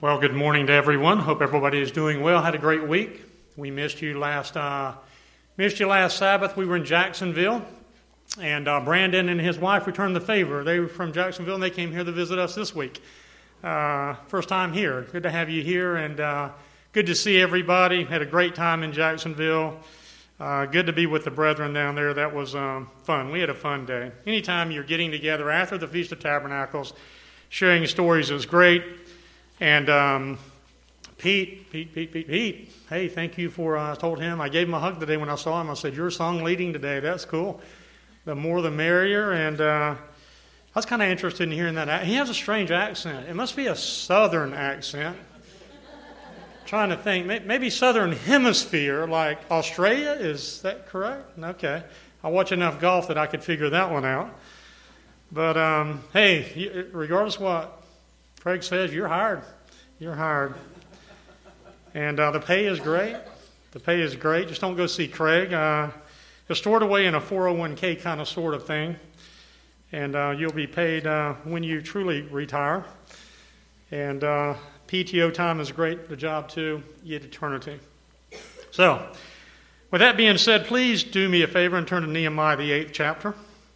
Well, good morning to everyone. Hope everybody is doing well. Had a great week. We missed you last Sabbath. We were in Jacksonville, and Brandon and his wife returned the favor. They were from Jacksonville, and they came here to visit us this week. First time here. Good to have you here, and good to see everybody. Had a great time in Jacksonville. Good to be with the brethren down there. That was fun. We had a fun day. Anytime you're getting together after the Feast of Tabernacles, sharing stories is great. And Pete, hey, thank you for, I told him, I gave him a hug today when I saw him. I said, you're song leading today. That's cool. The more the merrier. And I was kind of interested in hearing that. He has a strange accent. It must be a southern accent. Trying to think, maybe southern hemisphere, like Australia. Is that correct? Okay. I watch enough golf that I could figure that one out. But, hey, regardless of what Craig says, you're hired. You're hired. And the pay is great. The pay is great. Just don't go see Craig. Just store it away in a 401k kind of sort of thing. And you'll be paid when you truly retire. And PTO time is great. The job, too. You get eternity. So, with that being said, please do me a favor and turn to Nehemiah, the 8th chapter.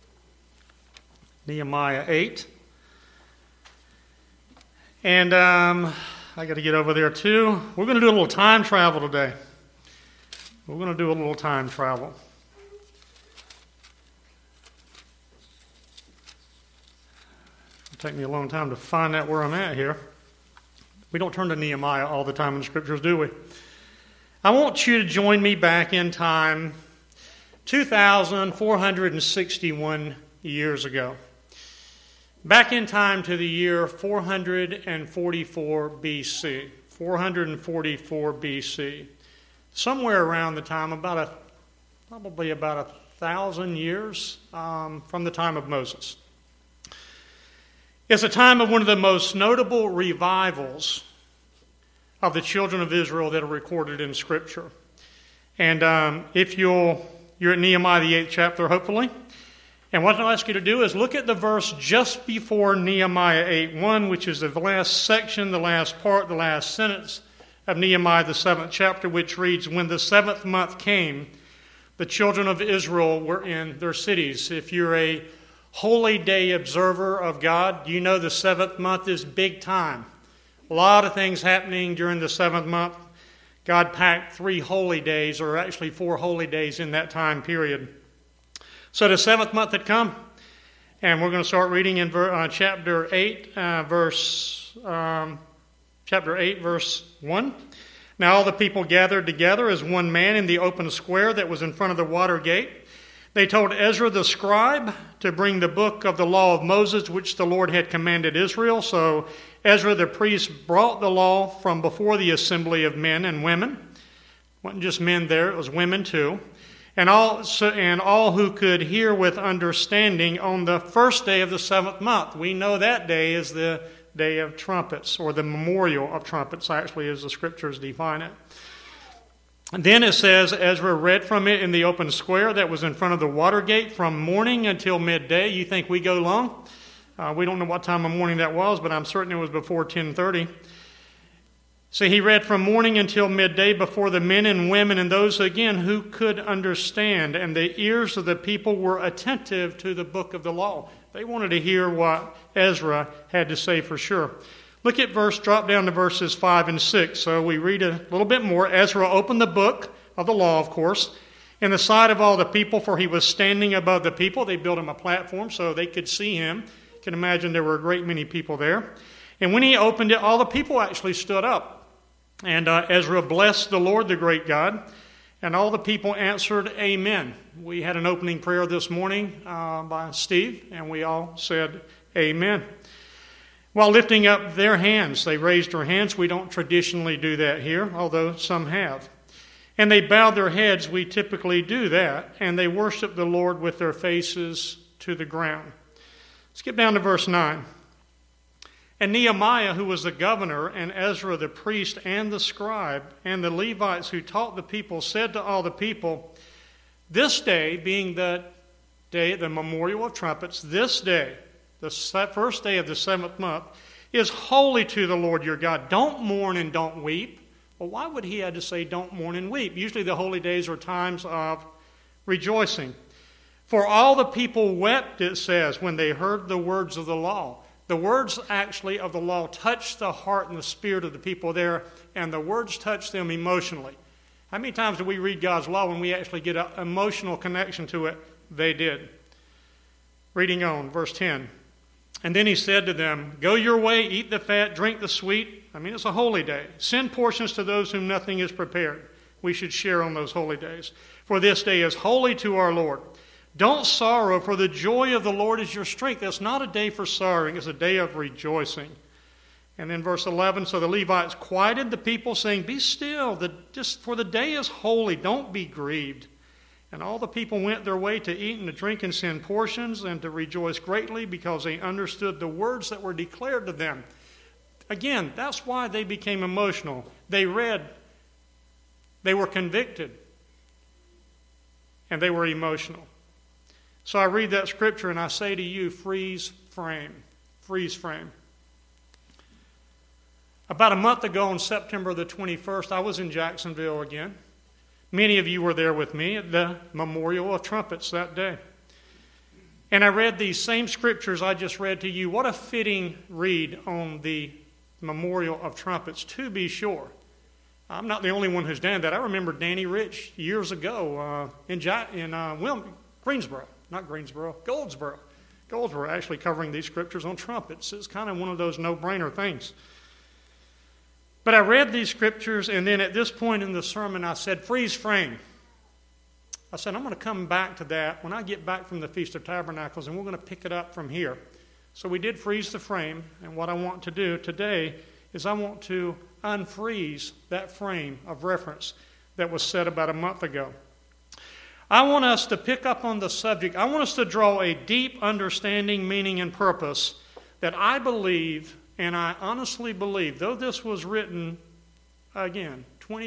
Nehemiah 8. And I got to get over there too. We're going to do a little time travel today. We're going to do a little time travel. It'll take me a long time to find out where I'm at here. We don't turn to Nehemiah all the time in the Scriptures, do we? I want you to join me back in time 2,461 years ago. Back in time to the year 444 BC. 444 BC. Somewhere around the time, probably about 1,000 years from the time of Moses. It's a time of one of the most notable revivals of the children of Israel that are recorded in Scripture. And if you're at Nehemiah, the 8th chapter, hopefully. And what I'll ask you to do is look at the verse just before Nehemiah 8:1, which is the last section, the last part, the last sentence of Nehemiah, the 7th chapter, which reads, when the 7th month came, the children of Israel were in their cities. If you're a holy day observer of God, you know the 7th month is big time. A lot of things happening during the 7th month. God packed 3 holy days, or actually 4 holy days in that time period. So the 7th month had come, and we're going to start reading in chapter 8, verse 1. Now all the people gathered together as one man in the open square that was in front of the water gate. They told Ezra the scribe to bring the book of the law of Moses, which the Lord had commanded Israel. So Ezra the priest brought the law from before the assembly of men and women. It wasn't just men there, it was women too. And all who could hear with understanding on the first day of the 7th month. We know that day is the day of trumpets, or the memorial of trumpets, actually, as the Scriptures define it. And then it says, Ezra read from it in the open square that was in front of the water gate from morning until midday. You think we go long? We don't know what time of morning that was, but I'm certain it was before 10:30. So he read from morning until midday before the men and women and those, again, who could understand. And the ears of the people were attentive to the book of the law. They wanted to hear what Ezra had to say for sure. Look at drop down to verses 5 and 6. So we read a little bit more. Ezra opened the book of the law, of course, in the sight of all the people, for he was standing above the people. They built him a platform so they could see him. You can imagine there were a great many people there. And when he opened it, all the people actually stood up. And Ezra blessed the Lord, the great God, and all the people answered, Amen. We had an opening prayer this morning by Steve, and we all said, Amen. While lifting up their hands, they raised their hands. We don't traditionally do that here, although some have. And they bowed their heads. We typically do that. And they worshiped the Lord with their faces to the ground. Skip down to verse 9. And Nehemiah, who was the governor, and Ezra the priest and the scribe, and the Levites who taught the people, said to all the people, this day, being the day, the memorial of trumpets, this day, the first day of the 7th month, is holy to the Lord your God. Don't mourn and don't weep. Well, why would he have to say don't mourn and weep? Usually the holy days are times of rejoicing. For all the people wept, it says, when they heard the words of the law. The words actually of the law touched the heart and the spirit of the people there, and the words touched them emotionally. How many times do we read God's law and we actually get an emotional connection to it? They did. Reading on, verse 10. And then he said to them, go your way, eat the fat, drink the sweet. I mean, it's a holy day. Send portions to those whom nothing is prepared. We should share on those holy days. For this day is holy to our Lord. Don't sorrow, for the joy of the Lord is your strength. That's not a day for sorrowing. It's a day of rejoicing. And then verse 11, so the Levites quieted the people, saying, be still, for the day is holy. Don't be grieved. And all the people went their way to eat and to drink and send portions and to rejoice greatly because they understood the words that were declared to them. Again, that's why they became emotional. They read, they were convicted, and they were emotional. So I read that scripture and I say to you, freeze frame. Freeze frame. About a month ago on September the 21st, I was in Jacksonville again. Many of you were there with me at the Memorial of Trumpets that day. And I read these same scriptures I just read to you. What a fitting read on the Memorial of Trumpets, to be sure. I'm not the only one who's done that. I remember Danny Rich years ago in Goldsboro. Goldsboro actually covering these scriptures on trumpets. It's kind of one of those no-brainer things. But I read these scriptures, and then at this point in the sermon, I said, freeze frame. I said, I'm going to come back to that when I get back from the Feast of Tabernacles, and we're going to pick it up from here. So we did freeze the frame, and what I want to do today is I want to unfreeze that frame of reference that was said about a month ago. I want us to pick up on the subject. I want us to draw a deep understanding, meaning, and purpose that I believe, and I honestly believe, though this was written, again,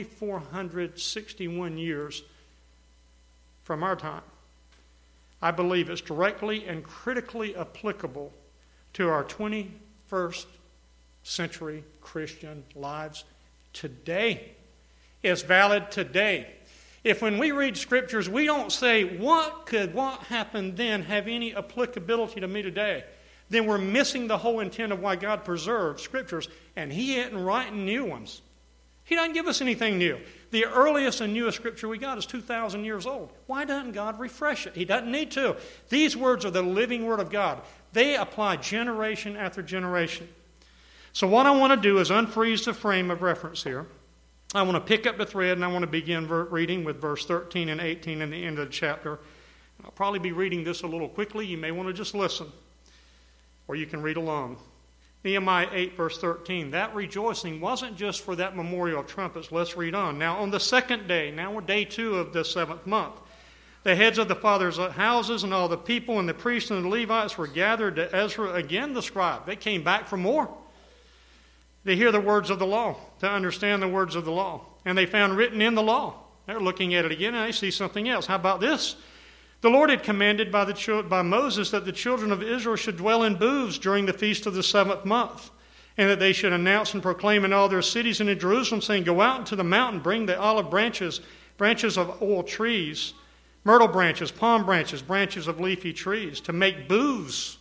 2,461 years from our time, I believe it's directly and critically applicable to our 21st century Christian lives today. It's valid today. If when we read scriptures, we don't say, what happened then have any applicability to me today? Then we're missing the whole intent of why God preserved scriptures, and he isn't writing new ones. He doesn't give us anything new. The earliest and newest scripture we got is 2,000 years old. Why doesn't God refresh it? He doesn't need to. These words are the living word of God. They apply generation after generation. So what I want to do is unfreeze the frame of reference here. I want to pick up the thread, and I want to begin reading with verse 13 and 18 in the end of the chapter. I'll probably be reading this a little quickly. You may want to just listen, or you can read along. Nehemiah 8, verse 13. That rejoicing wasn't just for that memorial of trumpets. Let's read on. Now on the second day, now we're day 2 of the 7th month, the heads of the fathers' houses and all the people and the priests and the Levites were gathered to Ezra, again the scribe. They came back for more. They hear the words of the law, to understand the words of the law. And they found written in the law. They're looking at it again and they see something else. How about this? The Lord had commanded by Moses that the children of Israel should dwell in booths during the feast of the 7th month, and that they should announce and proclaim in all their cities and in Jerusalem, saying, go out into the mountain, bring the olive branches, branches of oil trees, myrtle branches, palm branches, branches of leafy trees, to make booths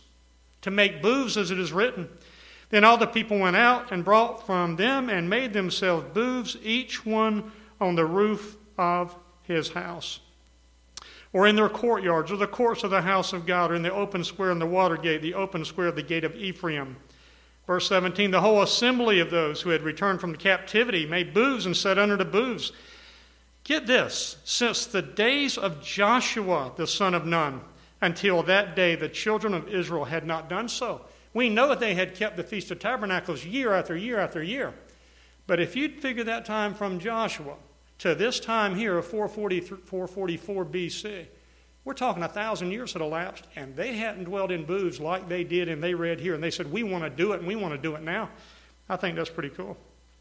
as it is written. Then all the people went out and brought from them and made themselves booths, each one on the roof of his house, or in their courtyards, or the courts of the house of God, or in the open square in the water gate, the open square of the gate of Ephraim. Verse 17, the whole assembly of those who had returned from captivity made booths and sat under the booths. Get this, since the days of Joshua, the son of Nun, until that day the children of Israel had not done so. We know that they had kept the Feast of Tabernacles year after year after year. But if you'd figure that time from Joshua to this time here of 444 BC, we're talking 1,000 years had elapsed, and they hadn't dwelled in booths like they did and they read here. And they said, we want to do it, and we want to do it now. I think that's pretty cool.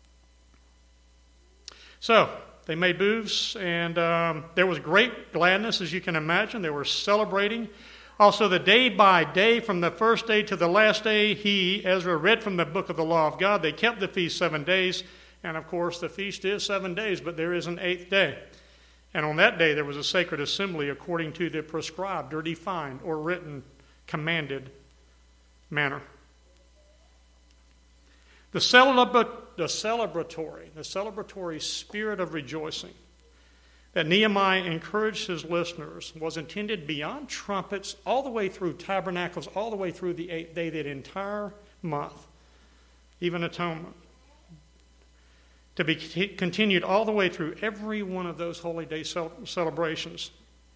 So they made booths, and there was great gladness, as you can imagine. They were celebrating. Also, the day by day, from the first day to the last day, he, Ezra, read from the book of the law of God. They kept the feast 7 days. And of course, the feast is 7 days, but there is an 8th day. And on that day, there was a sacred assembly according to the prescribed or defined or written, commanded manner. The celebratory spirit of rejoicing that Nehemiah encouraged his listeners was intended beyond trumpets, all the way through tabernacles, all the way through the 8th day, that entire month, even atonement, to be continued all the way through every one of those holy day celebrations.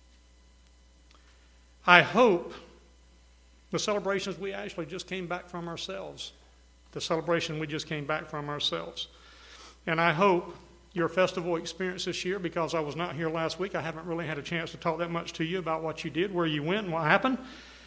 I hope the celebrations we actually just came back from ourselves, the celebration we just came back from ourselves. And I hope your festival experience this year, because I was not here last week, I haven't really had a chance to talk that much to you about what you did, where you went, and what happened.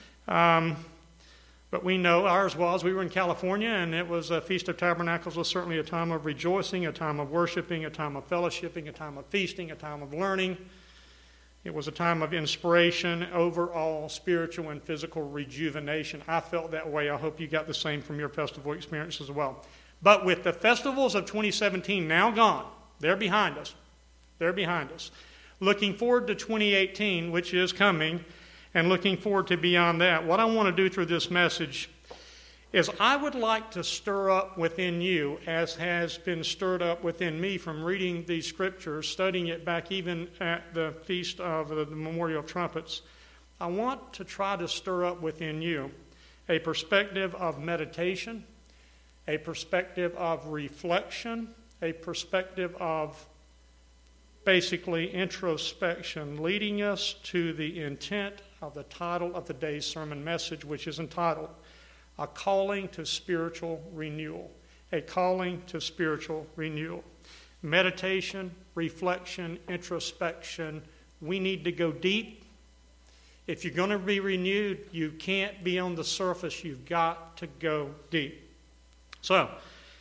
But we know ours was, we were in California, and it was a Feast of Tabernacles, was certainly a time of rejoicing, a time of worshiping, a time of fellowshipping, a time of feasting, a time of learning. It was a time of inspiration, overall spiritual and physical rejuvenation. I felt that way. I hope you got the same from your festival experience as well. But with the festivals of 2017 now gone, they're behind us. They're behind us. Looking forward to 2018, which is coming, and looking forward to beyond that, what I want to do through this message is I would like to stir up within you, as has been stirred up within me from reading these scriptures, studying it back even at the Feast of the Memorial of Trumpets. I want to try to stir up within you a perspective of meditation, a perspective of reflection, a perspective of basically introspection, leading us to the intent of the title of today's sermon message, which is entitled, A Calling to Spiritual Renewal. A calling to spiritual renewal. Meditation, reflection, introspection. We need to go deep. If you're going to be renewed, you can't be on the surface. You've got to go deep. So,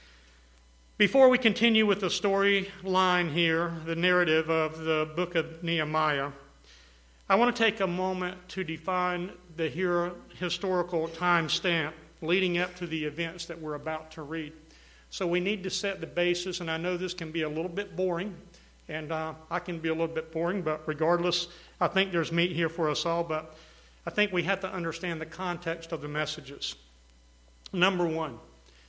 before we continue with the storyline here, the narrative of the book of Nehemiah, I want to take a moment to define the historical time stamp leading up to the events that we're about to read. So we need to set the basis, and I know this can be a little bit boring, and I can be a little bit boring, but regardless, I think there's meat here for us all, but I think we have to understand the context of the messages. Number one,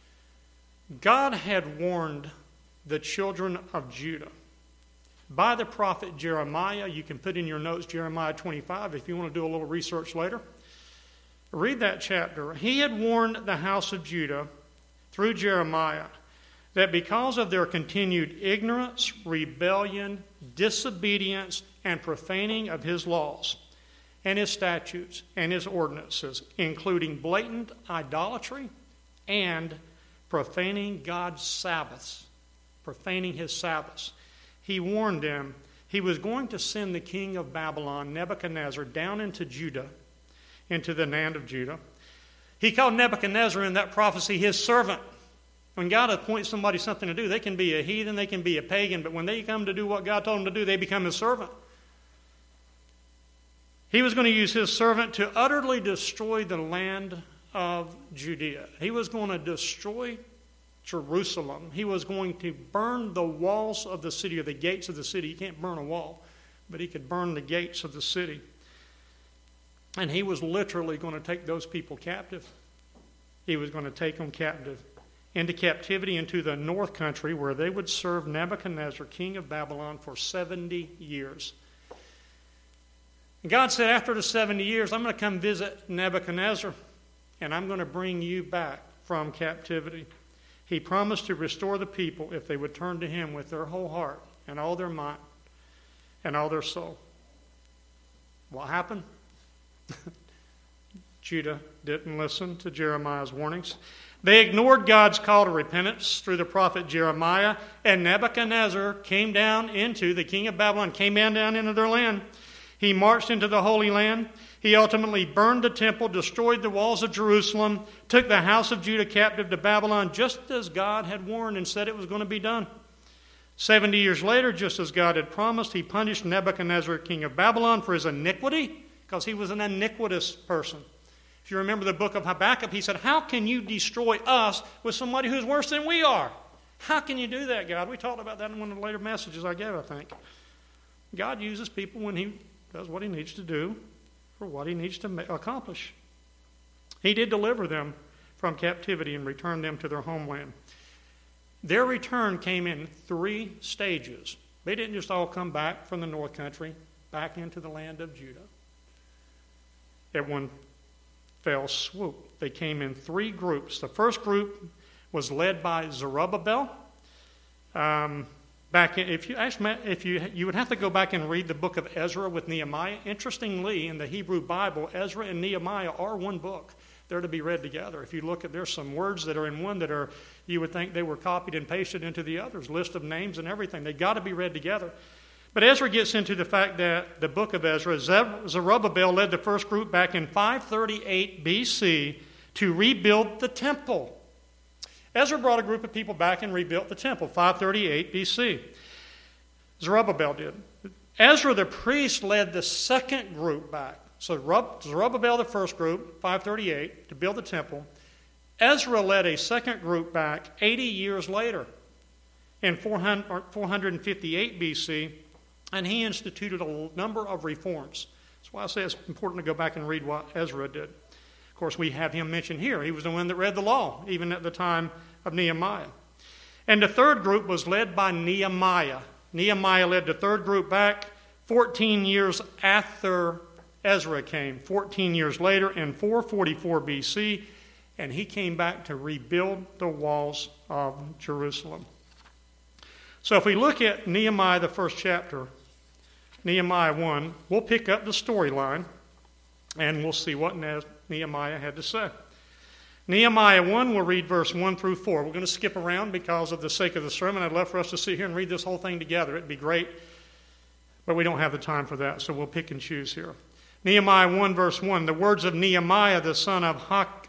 God had warned the children of Judah by the prophet Jeremiah. You can put in your notes Jeremiah 25 if you want to do a little research later. Read that chapter. He had warned the house of Judah through Jeremiah that because of their continued ignorance, rebellion, disobedience, and profaning of his laws and his statutes and his ordinances, including blatant idolatry and profaning God's Sabbaths, profaning his Sabbaths, he warned them he was going to send the king of Babylon, Nebuchadnezzar, down into Judah, into the land of Judah. He called Nebuchadnezzar in that prophecy his servant. When God appoints somebody something to do, they can be a heathen, they can be a pagan, but when they come to do what God told them to do, they become his servant. He was going to use his servant to utterly destroy the land of Judea. He was going to destroy Jerusalem. He was going to burn the walls of the city, or the gates of the city. You can't burn a wall, but he could burn the gates of the city. And he was literally going to take those people captive. He was going to take them captive into captivity into the north country, where they would serve Nebuchadnezzar, king of Babylon, for 70 years. And God said, after the 70 years, I'm going to come visit Nebuchadnezzar, and I'm going to bring you back from captivity. He promised to restore the people if they would turn to him with their whole heart and all their might and all their soul. What happened? Judah didn't listen to Jeremiah's warnings. They ignored God's call to repentance through the prophet Jeremiah, and Nebuchadnezzar came down into, the king of Babylon came down into their land. He marched into the Holy Land. He ultimately burned the temple, destroyed the walls of Jerusalem, took the house of Judah captive to Babylon, just as God had warned and said it was going to be done. 70 years later, just as God had promised, he punished Nebuchadnezzar, king of Babylon, for his iniquity because he was an iniquitous person. If you remember the book of Habakkuk, he said, how can you destroy us with somebody who's worse than we are? How can you do that, God? We talked about that in one of the later messages I gave, I think. God uses people when he does what he needs to do for what he needs to accomplish. He did deliver them from captivity and return them to their homeland. Their return came in 3 stages. They didn't just all come back from the north country, back into the land of Judah. At one fell swoop. They came in 3 groups. The first group was led by Zerubbabel. You would have to go back and read the book of Ezra with Nehemiah. Interestingly, in the Hebrew Bible, Ezra and Nehemiah are one book. They're to be read together. If you look at, there's some words that are in one that are, you would think they were copied and pasted into the others, list of names and everything. They got to be read together. But Ezra gets into the fact that the book of Ezra, Zerubbabel led the first group back in 538 BC to rebuild the temple. Ezra brought a group of people back and rebuilt the temple, 538 BC. Zerubbabel did. Ezra the priest led the second group back. So Zerubbabel, the first group, 538, to build the temple. Ezra led a second group back 80 years later in 458 BC, and he instituted a number of reforms. That's why I say it's important to go back and read what Ezra did. Of course, we have him mentioned here. He was the one that read the law, even at the time of Nehemiah. And the third group was led by Nehemiah. Nehemiah led the third group back 14 years after Ezra came, 14 years later in 444 BC, and he came back to rebuild the walls of Jerusalem. So if we look at Nehemiah, the first chapter, Nehemiah 1, we'll pick up the storyline, and we'll see what Nehemiah had to say. Nehemiah 1, we'll read verse 1 through 4. We're going to skip around because of the sake of the sermon. I'd love for us to sit here and read this whole thing together. It'd be great, but we don't have the time for that, so we'll pick and choose here. Nehemiah 1, verse 1, the words of Nehemiah, the son of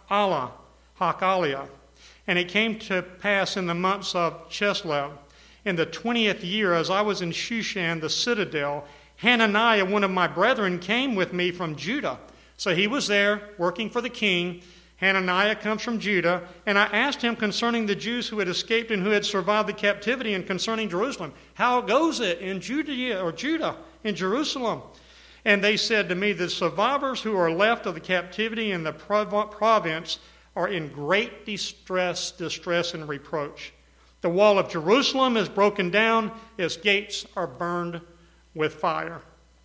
Hachaliah. And it came to pass in the months of Chislev, in the 20th year, as I was in Shushan, the citadel, Hananiah, one of my brethren, came with me from Judah. So he was there working for the king. Hananiah comes from Judah, and I asked him concerning the Jews who had escaped and who had survived the captivity, and concerning Jerusalem. How goes it in Judah, in Jerusalem? And they said to me, the survivors who are left of the captivity in the province are in great distress and reproach. The wall of Jerusalem is broken down, its gates are burned with fire.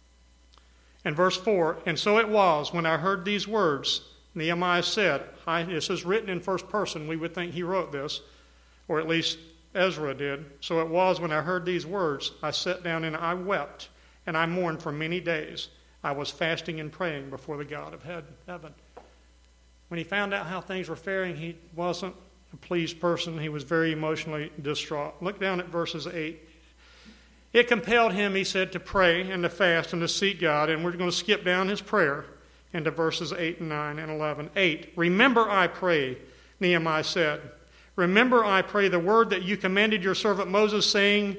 And verse 4, and so it was when I heard these words, Nehemiah said, this is written in first person, we would think he wrote this, or at least Ezra did. So it was when I heard these words, I sat down and I wept, and I mourned for many days. I was fasting and praying before the God of heaven. When he found out how things were faring, he wasn't a pleased person. He was very emotionally distraught. Look down at verses 8. It compelled him, he said, to pray and to fast and to seek God. And we're going to skip down his prayer into verses 8 and 9 and 11. 8. Remember, I pray, Nehemiah said. Remember, I pray, the word that you commanded your servant Moses, saying,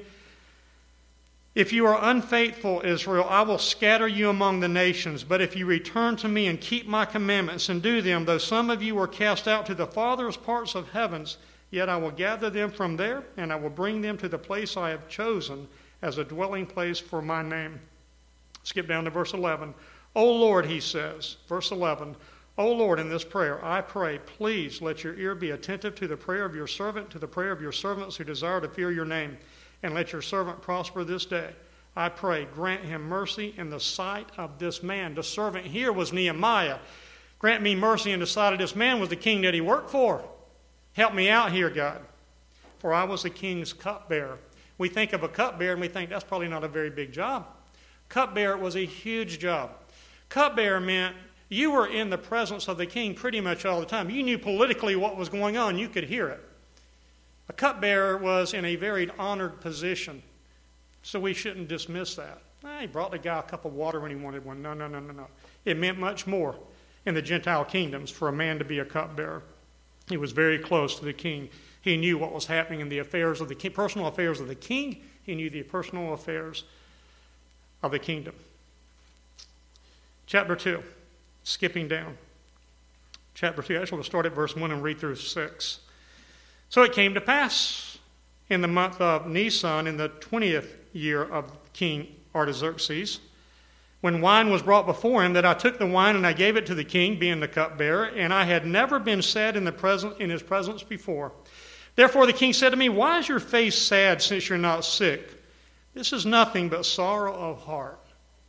if you are unfaithful, Israel, I will scatter you among the nations. But if you return to me and keep my commandments and do them, though some of you were cast out to the farthest parts of heavens, yet I will gather them from there, and I will bring them to the place I have chosen as a dwelling place for my name. Skip down to verse 11. O Lord, he says, verse 11, O Lord, in this prayer, I pray, please let your ear be attentive to the prayer of your servant, to the prayer of your servants who desire to fear your name. And let your servant prosper this day. I pray, grant him mercy in the sight of this man. The servant here was Nehemiah. Grant me mercy in the sight of this man was the king that he worked for. Help me out here, God. For I was the king's cupbearer. We think of a cupbearer and we think that's probably not a very big job. Cupbearer was a huge job. Cupbearer meant you were in the presence of the king pretty much all the time. You knew politically what was going on. You could hear it. A cupbearer was in a very honored position, so we shouldn't dismiss that. He brought the guy a cup of water when he wanted one. No. It meant much more in the Gentile kingdoms for a man to be a cupbearer. He was very close to the king. He knew what was happening in the affairs of the king, personal affairs of the king. He knew the personal affairs of the kingdom. Chapter 2, skipping down. Chapter 2, actually we'll start at verse 1 and read through 6. So it came to pass in the month of Nisan, in the 20th year of King Artaxerxes, when wine was brought before him, that I took the wine and I gave it to the king, being the cupbearer, and I had never been sad in his presence before. Therefore the king said to me, why is your face sad since you're not sick? This is nothing but sorrow of heart.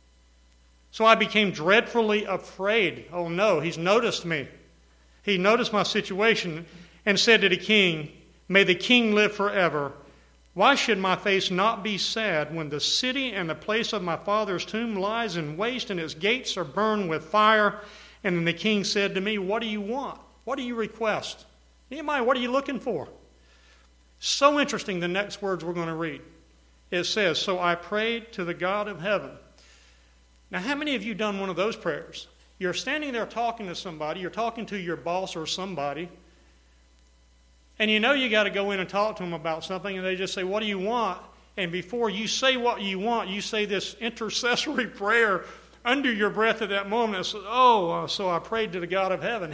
So I became dreadfully afraid. Oh no, he's noticed me. He noticed my situation and said to the king, may the king live forever. Why should my face not be sad when the city and the place of my father's tomb lies in waste and its gates are burned with fire? And then the king said to me, what do you want? What do you request? Nehemiah, what are you looking for? So interesting, the next words we're going to read. It says, so I prayed to the God of heaven. Now, how many of you done one of those prayers? You're standing there talking to somebody, you're talking to your boss or somebody, and you know you got to go in and talk to them about something, and they just say, what do you want? And before you say what you want, you say this intercessory prayer under your breath at that moment. It says, so I prayed to the God of heaven.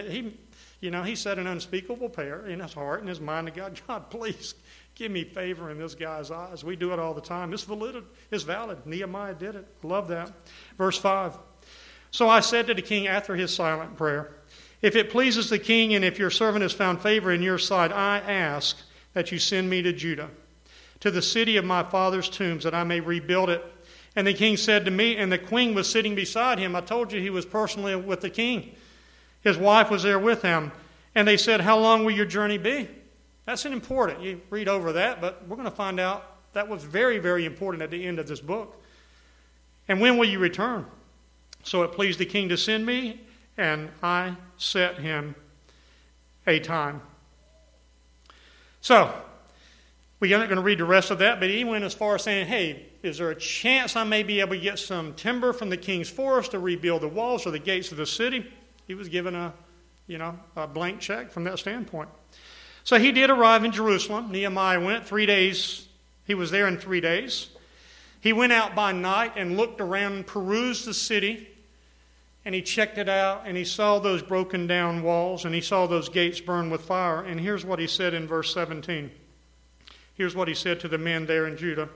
He said an unspeakable prayer in his heart and his mind to God. God, please give me favor in this guy's eyes. We do it all the time. It's valid. Nehemiah did it. I love that. Verse 5. So I said to the king after his silent prayer, if it pleases the king and if your servant has found favor in your sight, I ask that you send me to Judah, to the city of my father's tombs, that I may rebuild it. And the king said to me, and the queen was sitting beside him. I told you he was personally with the king. His wife was there with him. And they said, how long will your journey be? That's important. You read over that, but we're going to find out that was very, very important at the end of this book. And when will you return? So it pleased the king to send me, and I set him a time. So, we're not going to read the rest of that, but he went as far as saying, hey, is there a chance I may be able to get some timber from the king's forest to rebuild the walls or the gates of the city? He was given a blank check from that standpoint. So he did arrive in Jerusalem. Nehemiah went 3 days. He was there in 3 days. He went out by night and looked around and perused the city. And he checked it out, and he saw those broken down walls, and he saw those gates burned with fire. And here's what he said in verse 17. Here's what he said to the men there in Judah,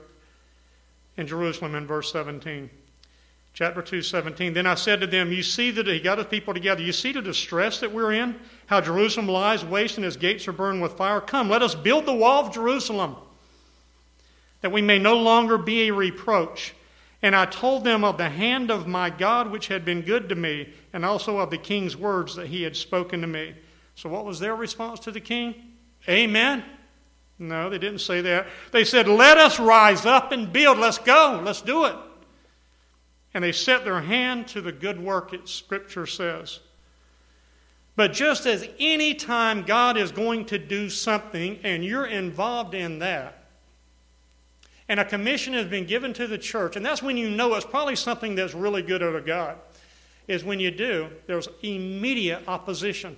in Jerusalem in verse 17. Chapter 2, 17. Then I said to them, you see that he got his people together. You see the distress that we're in? How Jerusalem lies waste and its gates are burned with fire? Come, let us build the wall of Jerusalem, that we may no longer be a reproach. And I told them of the hand of my God which had been good to me, and also of the king's words that he had spoken to me. So what was their response to the king? Amen? No, they didn't say that. They said, let us rise up and build. Let's go. Let's do it. And they set their hand to the good work, Scripture says. But just as any time God is going to do something and you're involved in that, and a commission has been given to the church, and that's when you know it's probably something that's really good out of God, is when you do, there's immediate opposition.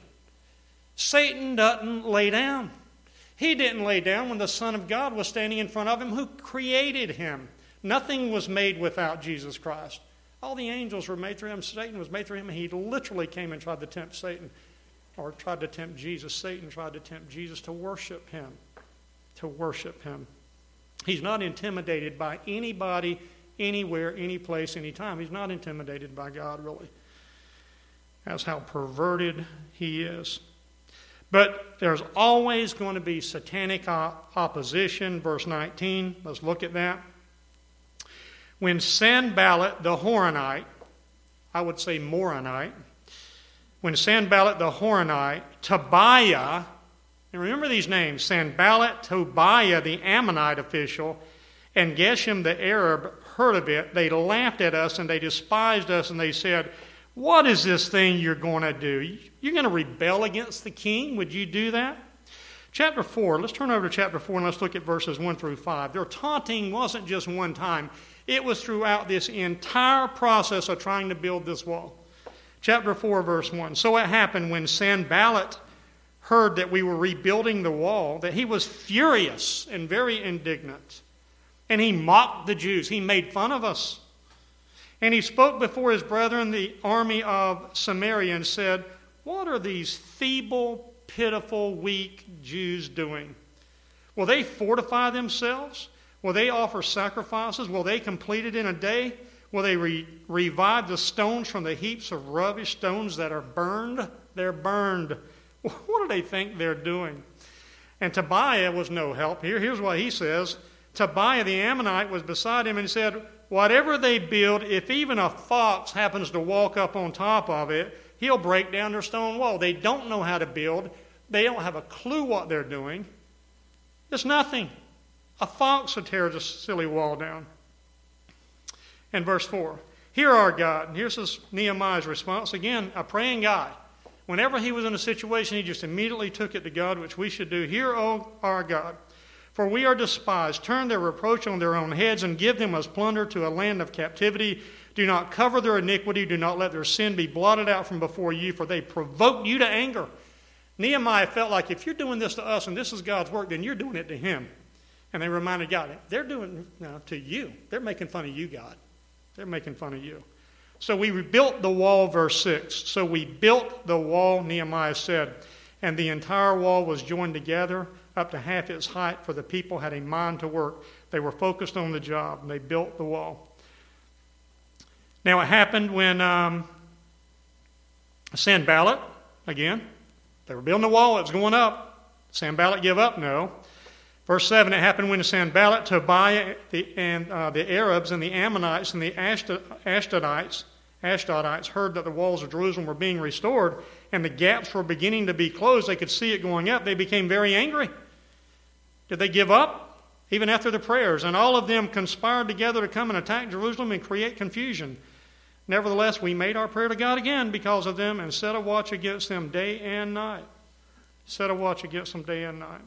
Satan doesn't lay down. He didn't lay down when the Son of God was standing in front of him, who created him. Nothing was made without Jesus Christ. All the angels were made through him. Satan was made through him. And he literally came and tried to tempt Satan, or tried to tempt Jesus. Satan tried to tempt Jesus to worship him. To worship him. He's not intimidated by anybody, anywhere, any place, any time. He's not intimidated by God, really. That's how perverted he is. But there's always going to be satanic opposition. Verse 19, let's look at that. When Sanballat the Horonite, I would say Moronite, when Sanballat the Horonite, Tobiah, and remember these names, Sanballat, Tobiah the Ammonite official, and Geshem the Arab heard of it, they laughed at us and they despised us and they said, what is this thing you're going to do? You're going to rebel against the king? Would you do that? Chapter 4, let's turn over to chapter 4 and let's look at verses 1 through 5. Their taunting wasn't just one time. It was throughout this entire process of trying to build this wall. Chapter 4, verse 1. So it happened when Sanballat heard that we were rebuilding the wall, that he was furious and very indignant. And he mocked the Jews. He made fun of us. And he spoke before his brethren, the army of Samaria, and said, what are these feeble, pitiful, weak Jews doing? Will they fortify themselves? Will they offer sacrifices? Will they complete it in a day? Will they revive the stones from the heaps of rubbish, stones that are burned? They're burned. What do they think they're doing? And Tobiah was no help here. Here's what he says. Tobiah the Ammonite was beside him and said, whatever they build, if even a fox happens to walk up on top of it, he'll break down their stone wall. They don't know how to build. They don't have a clue what they're doing. It's nothing. A fox would tear the silly wall down. And verse 4, hear our God. And here's Nehemiah's response. Again, a praying guy. Whenever he was in a situation, he just immediately took it to God, which we should do. Hear, O our God, for we are despised. Turn their reproach on their own heads and give them as plunder to a land of captivity. Do not cover their iniquity. Do not let their sin be blotted out from before you, for they provoked you to anger. Nehemiah felt like if you're doing this to us and this is God's work, then you're doing it to him. And they reminded God, they're doing it to you. They're making fun of you, God. They're making fun of you. So we rebuilt the wall, verse 6. So we built the wall, Nehemiah said, and the entire wall was joined together up to half its height, for the people had a mind to work. They were focused on the job, and they built the wall. Now it happened when Sanballat, again, they were building the wall, it was going up. Sanballat give up? No. Verse 7, it happened when Sanballat, Tobiah, and the Arabs and the Ammonites and the Ashdodites heard that the walls of Jerusalem were being restored and the gaps were beginning to be closed. They could see it going up. They became very angry. Did they give up? Even after the prayers. And all of them conspired together to come and attack Jerusalem and create confusion. Nevertheless, we made our prayer to God again because of them and set a watch against them day and night. Set a watch against them day and night.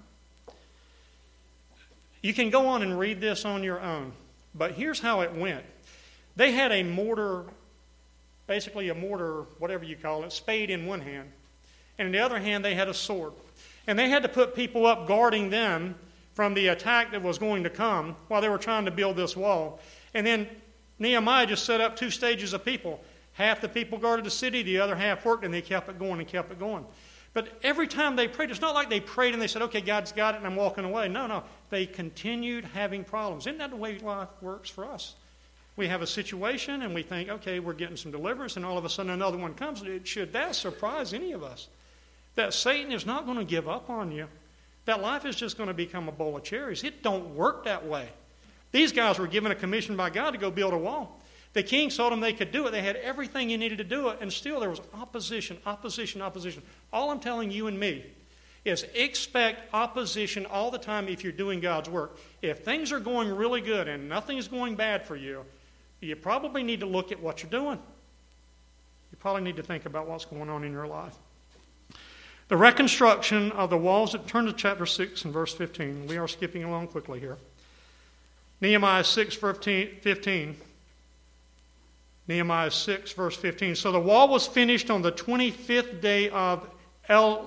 You can go on and read this on your own, but here's how it went. They had a mortar, basically a mortar, whatever you call it, spade in one hand, and in the other hand they had a sword. And they had to put people up guarding them from the attack that was going to come while they were trying to build this wall. And then Nehemiah just set up two stages of people. Half the people guarded the city, the other half worked, and they kept it going and kept it going. But every time they prayed, it's not like they prayed and they said, okay, God's got it and I'm walking away. No. They continued having problems. Isn't that the way life works for us? We have a situation and we think, okay, we're getting some deliverance, and all of a sudden another one comes. Should that surprise any of us? That Satan is not going to give up on you. That life is just going to become a bowl of cherries. It don't work that way. These guys were given a commission by God to go build a wall. The king told them they could do it. They had everything you needed to do it, and still there was opposition. All I'm telling you and me is expect opposition all the time if you're doing God's work. If things are going really good and nothing's going bad for you, you probably need to look at what you're doing. You probably need to think about what's going on in your life. The reconstruction of the walls, turn to chapter 6 and verse 15. We are skipping along quickly here. Nehemiah 6, 15. Nehemiah 6, verse 15. So the wall was finished on the 25th day of Elul,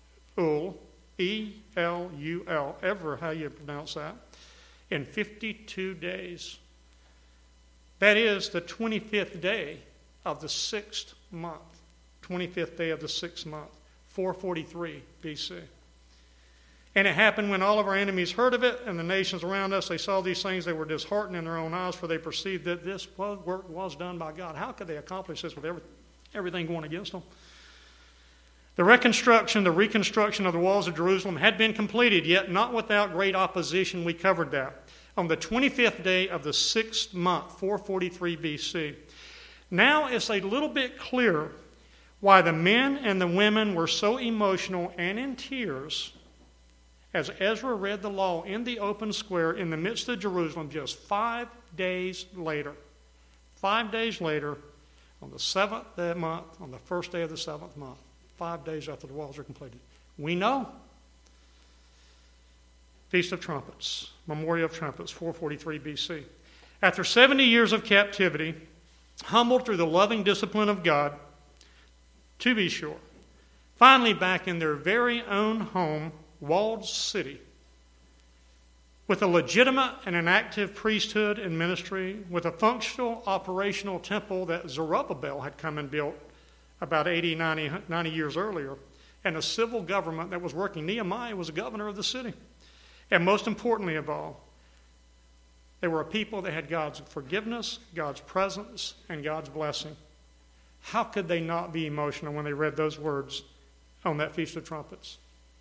E-L-U-L, ever how you pronounce that, in 52 days. That is the 25th day of the 6th month. 25th day of the 6th month, 443 BC. And it happened when all of our enemies heard of it, and the nations around us, they saw these things, they were disheartened in their own eyes, for they perceived that this work was done by God. How could they accomplish this with everything going against them? The reconstruction of the walls of Jerusalem had been completed, yet not without great opposition. We covered that. On the 25th day of the 6th month, 443 BC. Now it's a little bit clearer why the men and the women were so emotional and in tears as Ezra read the law in the open square in the midst of Jerusalem just 5 days later. 5 days later, on the 7th month, on the first day of the 7th month, 5 days after the walls are completed. We know. Feast of Trumpets, Memorial of Trumpets, 443 BC. After 70 years of captivity, humbled through the loving discipline of God, to be sure, finally back in their very own home, walled city, with a legitimate and an active priesthood and ministry, with a functional, operational temple that Zerubbabel had come and built about 90 years earlier, and a civil government that was working. Nehemiah was a governor of the city. And most importantly of all, they were a people that had God's forgiveness, God's presence, and God's blessing. How could they not be emotional when they read those words on that Feast of Trumpets?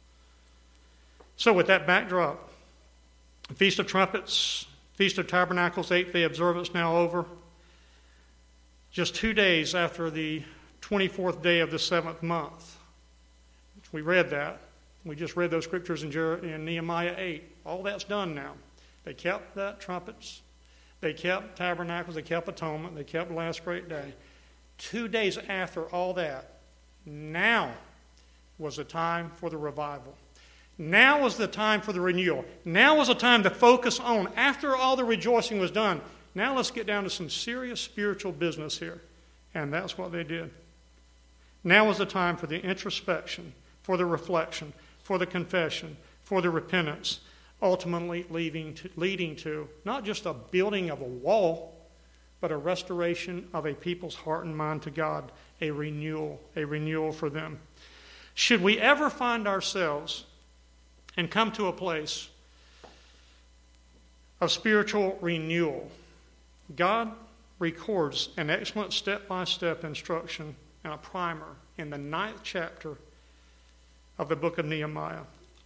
So with that backdrop, Feast of Trumpets, Feast of Tabernacles, 8th-day observance now over. Just 2 days after the 24th day of the 7th month. We read that. We just read those scriptures in Nehemiah 8. All that's done now. They kept that trumpets. They kept tabernacles. They kept atonement. They kept the last great day. 2 days after all that, now was the time for the revival. Now was the time for the renewal. Now was the time to focus on, after all the rejoicing was done, now let's get down to some serious spiritual business here. And that's what they did. Now was the time for the introspection, for the reflection, for the confession, for the repentance, ultimately leading to not just a building of a wall, but a restoration of a people's heart and mind to God, a renewal for them. Should we ever find ourselves and come to a place of spiritual renewal, God records an excellent step-by-step instruction and a primer in the 9th chapter of the book of Nehemiah.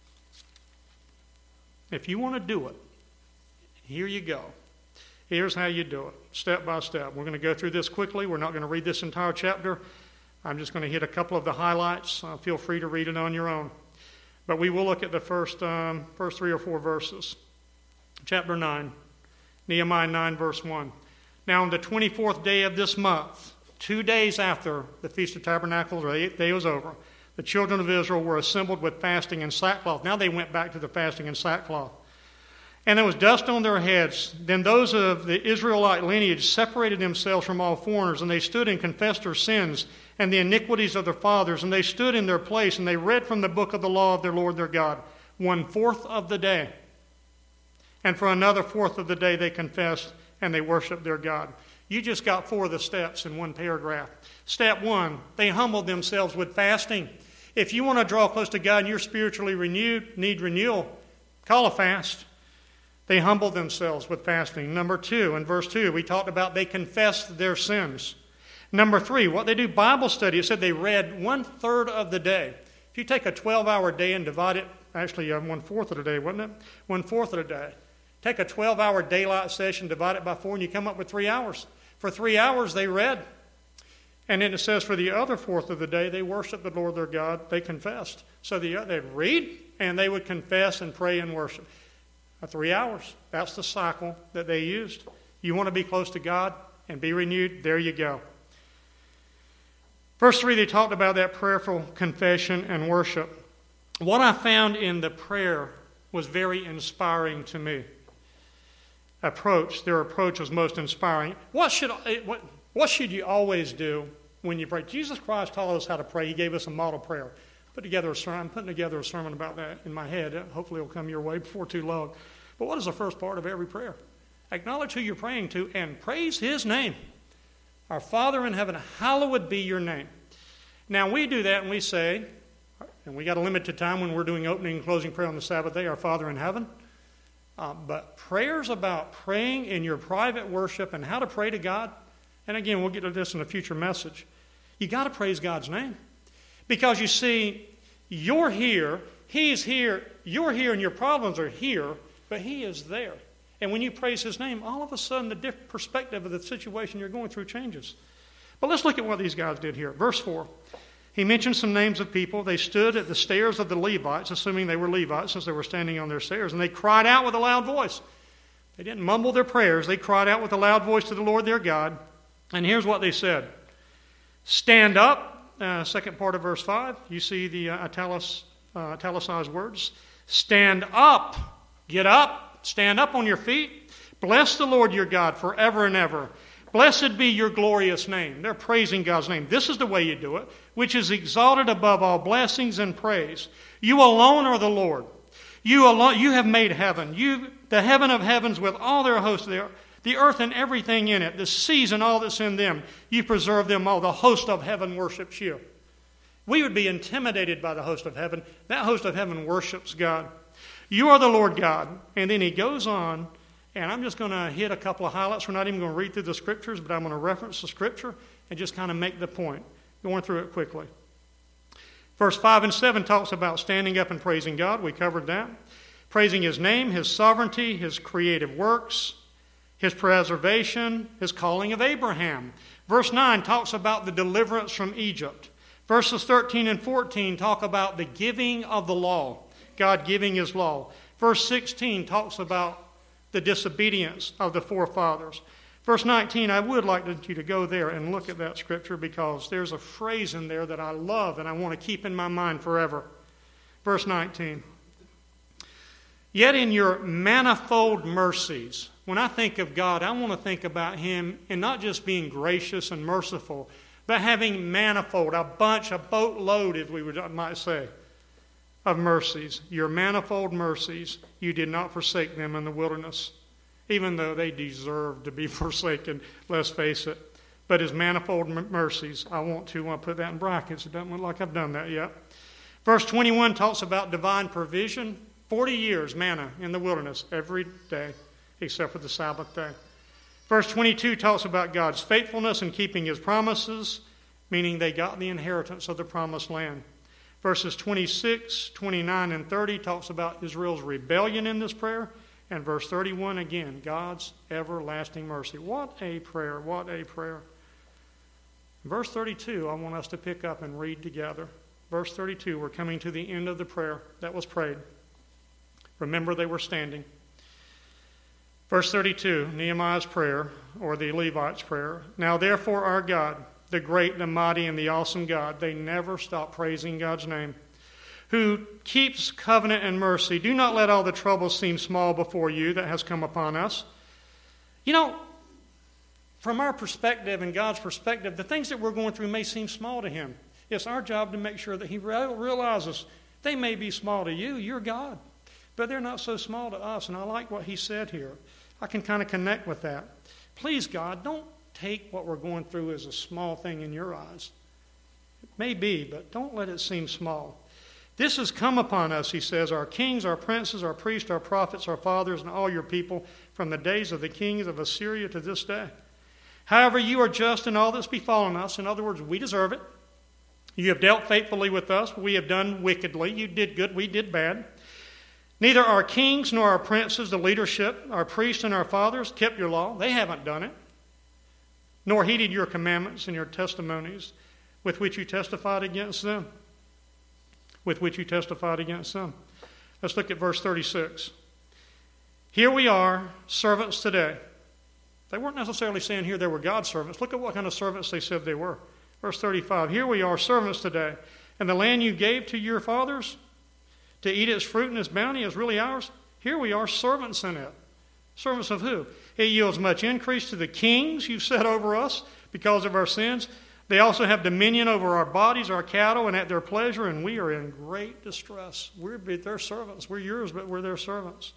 If you want to do it, here you go. Here's how you do it, step by step. We're going to go through this quickly. We're not going to read this entire chapter. I'm just going to hit a couple of the highlights. Feel free to read it on your own. But we will look at the first 3 or 4 verses. Chapter 9, Nehemiah 9, verse 1. Now on the 24th day of this month, 2 days after the Feast of Tabernacles, or the 8th day was over, the children of Israel were assembled with fasting and sackcloth. Now they went back to the fasting and sackcloth. And there was dust on their heads. Then those of the Israelite lineage separated themselves from all foreigners, and they stood and confessed their sins and the iniquities of their fathers. And they stood in their place, and they read from the book of the law of their Lord their God, 1/4 of the day. And for another 1/4 of the day they confessed, and they worshiped their God. You just got 4 of the steps in one paragraph. Step 1, they humbled themselves with fasting. If you want to draw close to God and you're spiritually need renewal, call a fast. They humbled themselves with fasting. Number 2, in verse 2, we talked about they confessed their sins. Number 3, what they do, Bible study. It said they read 1/3 of the day. If you take a 12-hour day and divide it, actually 1/4 of the day, wasn't it? 1/4 of the day. Take a 12-hour daylight session, divide it by 4, and you come up with 3 hours. For 3 hours they read. And then it says for the other 1/4 of the day, they worshiped the Lord their God. They confessed. So they'd read, and they would confess and pray and worship. 3 hours. That's the cycle that they used. You want to be close to God and be renewed? There you go. Verse 3, they talked about that prayerful confession and worship. What I found in the prayer was very inspiring to me. Their approach was most inspiring. What should you always do when you pray? Jesus Christ taught us how to pray. He gave us a model prayer. I'm putting together a sermon about that in my head. Hopefully it'll come your way before too long. But what is the first part of every prayer? Acknowledge who you're praying to and praise His name. Our Father in heaven, hallowed be your name. Now we do that and we say, and we got a limited time when we're doing opening and closing prayer on the Sabbath day, our Father in heaven. But prayers about praying in your private worship and how to pray to God, and again, we'll get to this in a future message. You got to praise God's name. Because you see, you're here, He's here, you're here, and your problems are here, but He is there. And when you praise His name, all of a sudden the perspective of the situation you're going through changes. But let's look at what these guys did here. Verse 4, he mentioned some names of people. They stood at the stairs of the Levites, assuming they were Levites since they were standing on their stairs, and they cried out with a loud voice. They didn't mumble their prayers. They cried out with a loud voice to the Lord their God. And here's what they said. Stand up. Second part of verse 5, you see the italicized words. Stand up. Get up. Stand up on your feet. Bless the Lord your God forever and ever. Blessed be your glorious name. They're praising God's name. This is the way you do it, which is exalted above all blessings and praise. You alone are the Lord. You alone, you have made heaven. The heaven of heavens with all their hosts there, the earth and everything in it, the seas and all that's in them. You preserve them all. The host of heaven worships you. We would be intimidated by the host of heaven. That host of heaven worships God. You are the Lord God. And then he goes on, and I'm just going to hit a couple of highlights. We're not even going to read through the scriptures, but I'm going to reference the scripture and just kind of make the point. Going through it quickly. Verse 5 and 7 talks about standing up and praising God. We covered that. Praising his name, his sovereignty, his creative works, his preservation, his calling of Abraham. Verse 9 talks about the deliverance from Egypt. Verses 13 and 14 talk about the giving of the law, God giving his law. Verse 16 talks about the disobedience of the forefathers. Verse 19, I would like you to go there and look at that scripture because there's a phrase in there that I love and I want to keep in my mind forever. Verse 19. Yet in your manifold mercies, when I think of God, I want to think about him and not just being gracious and merciful, but having manifold, a boatload, if we might say, of mercies. Your manifold mercies, you did not forsake them in the wilderness, even though they deserved to be forsaken, let's face it. But his manifold mercies, I want to put that in brackets. It doesn't look like I've done that yet. Verse 21 talks about divine provision. 40 years manna in the wilderness every day, except for the Sabbath day. Verse 22 talks about God's faithfulness in keeping his promises, meaning they got the inheritance of the promised land. Verses 26, 29, and 30 talks about Israel's rebellion in this prayer. And verse 31, again, God's everlasting mercy. What a prayer, what a prayer. Verse 32, I want us to pick up and read together. Verse 32, we're coming to the end of the prayer that was prayed. Remember, they were standing. Verse 32, Nehemiah's prayer, or the Levites' prayer. Now therefore our God, the great, the mighty, and the awesome God, they never stop praising God's name, who keeps covenant and mercy. Do not let all the troubles seem small before you that has come upon us. You know, from our perspective and God's perspective, the things that we're going through may seem small to him. It's our job to make sure that he realizes they may be small to you. You're God. But they're not so small to us. And I like what he said here. I can kind of connect with that. Please, God, don't take what we're going through as a small thing in your eyes. It may be, but don't let it seem small. This has come upon us, he says, our kings, our princes, our priests, our prophets, our fathers, and all your people from the days of the kings of Assyria to this day. However, you are just in all that's befallen us. In other words, we deserve it. You have dealt faithfully with us. We have done wickedly. You did good. We did bad. Neither our kings nor our princes, the leadership, our priests and our fathers kept your law. They haven't done it. Nor heeded your commandments and your testimonies with which you testified against them. With which you testified against them. Let's look at verse 36. Here we are, servants today. They weren't necessarily saying here they were God's servants. Look at what kind of servants they said they were. Verse 35. Here we are, servants today. And the land you gave to your fathers to eat its fruit and its bounty is really ours. Here we are, servants in it. Servants of who? It yields much increase to the kings you've set over us because of our sins. They also have dominion over our bodies, our cattle, and at their pleasure, and we are in great distress. We're their servants. We're yours, but we're their servants.